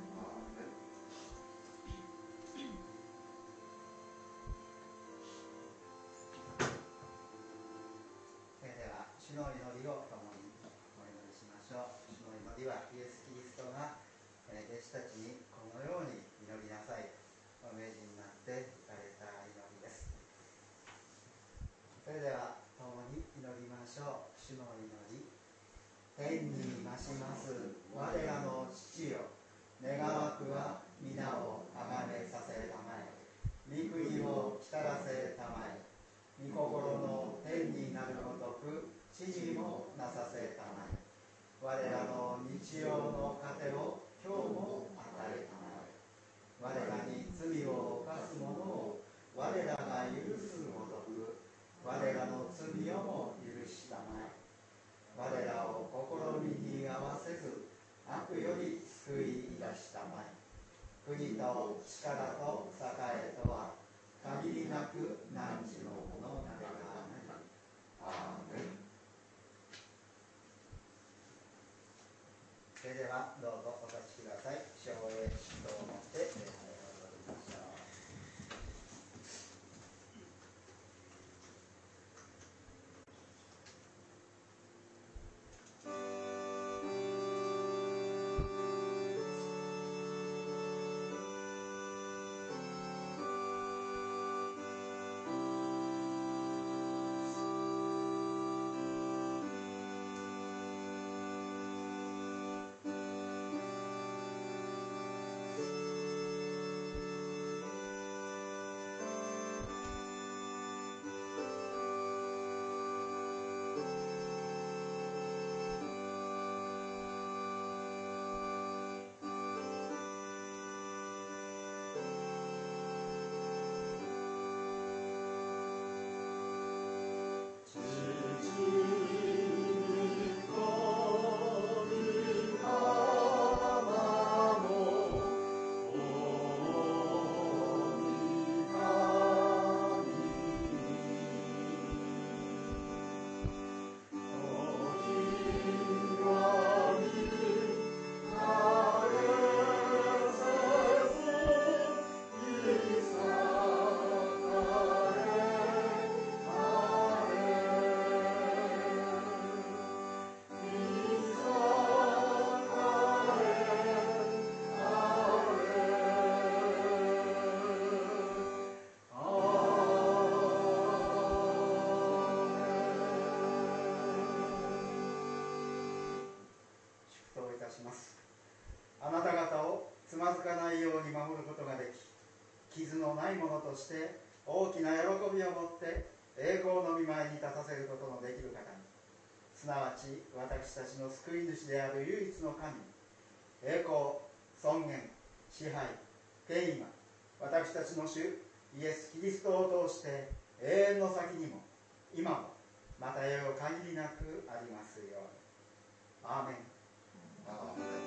主の祈りを共にお祈りしましょう。主の祈りはイエス・キリストが弟子たちにこのように祈りなさいとお命じになっていかれた祈りです。それでは共に祈りましょう。主の祈り。天に増します我らの父よ、願わくは皆をあがめさせたまえ、御国を来たらせたまえ、御心の天になるごとく地にもなさせたまえ。我らの日曜の糧を今日も与えたまえ。我らに罪を犯す者を我らが許すごとく我らの罪をも許したまえ。我らを試みに合わせず悪より救い出したまえ。国と力と栄とは限りなく汝のものなればなり。アーメン。それではどうぞお立ちください。唱詠詩とをもって礼拝を踊りましょう。あなた方をつまずかないように守ることができ、傷のないものとして大きな喜びを持って栄光の御前に立たせることのできる方に、すなわち私たちの救い主である唯一の神に、栄光、尊厳、支配、権威が私たちの主イエス・キリストを通して永遠の先にも今もまた永遠限りなくありますように。アーメン。アーメン。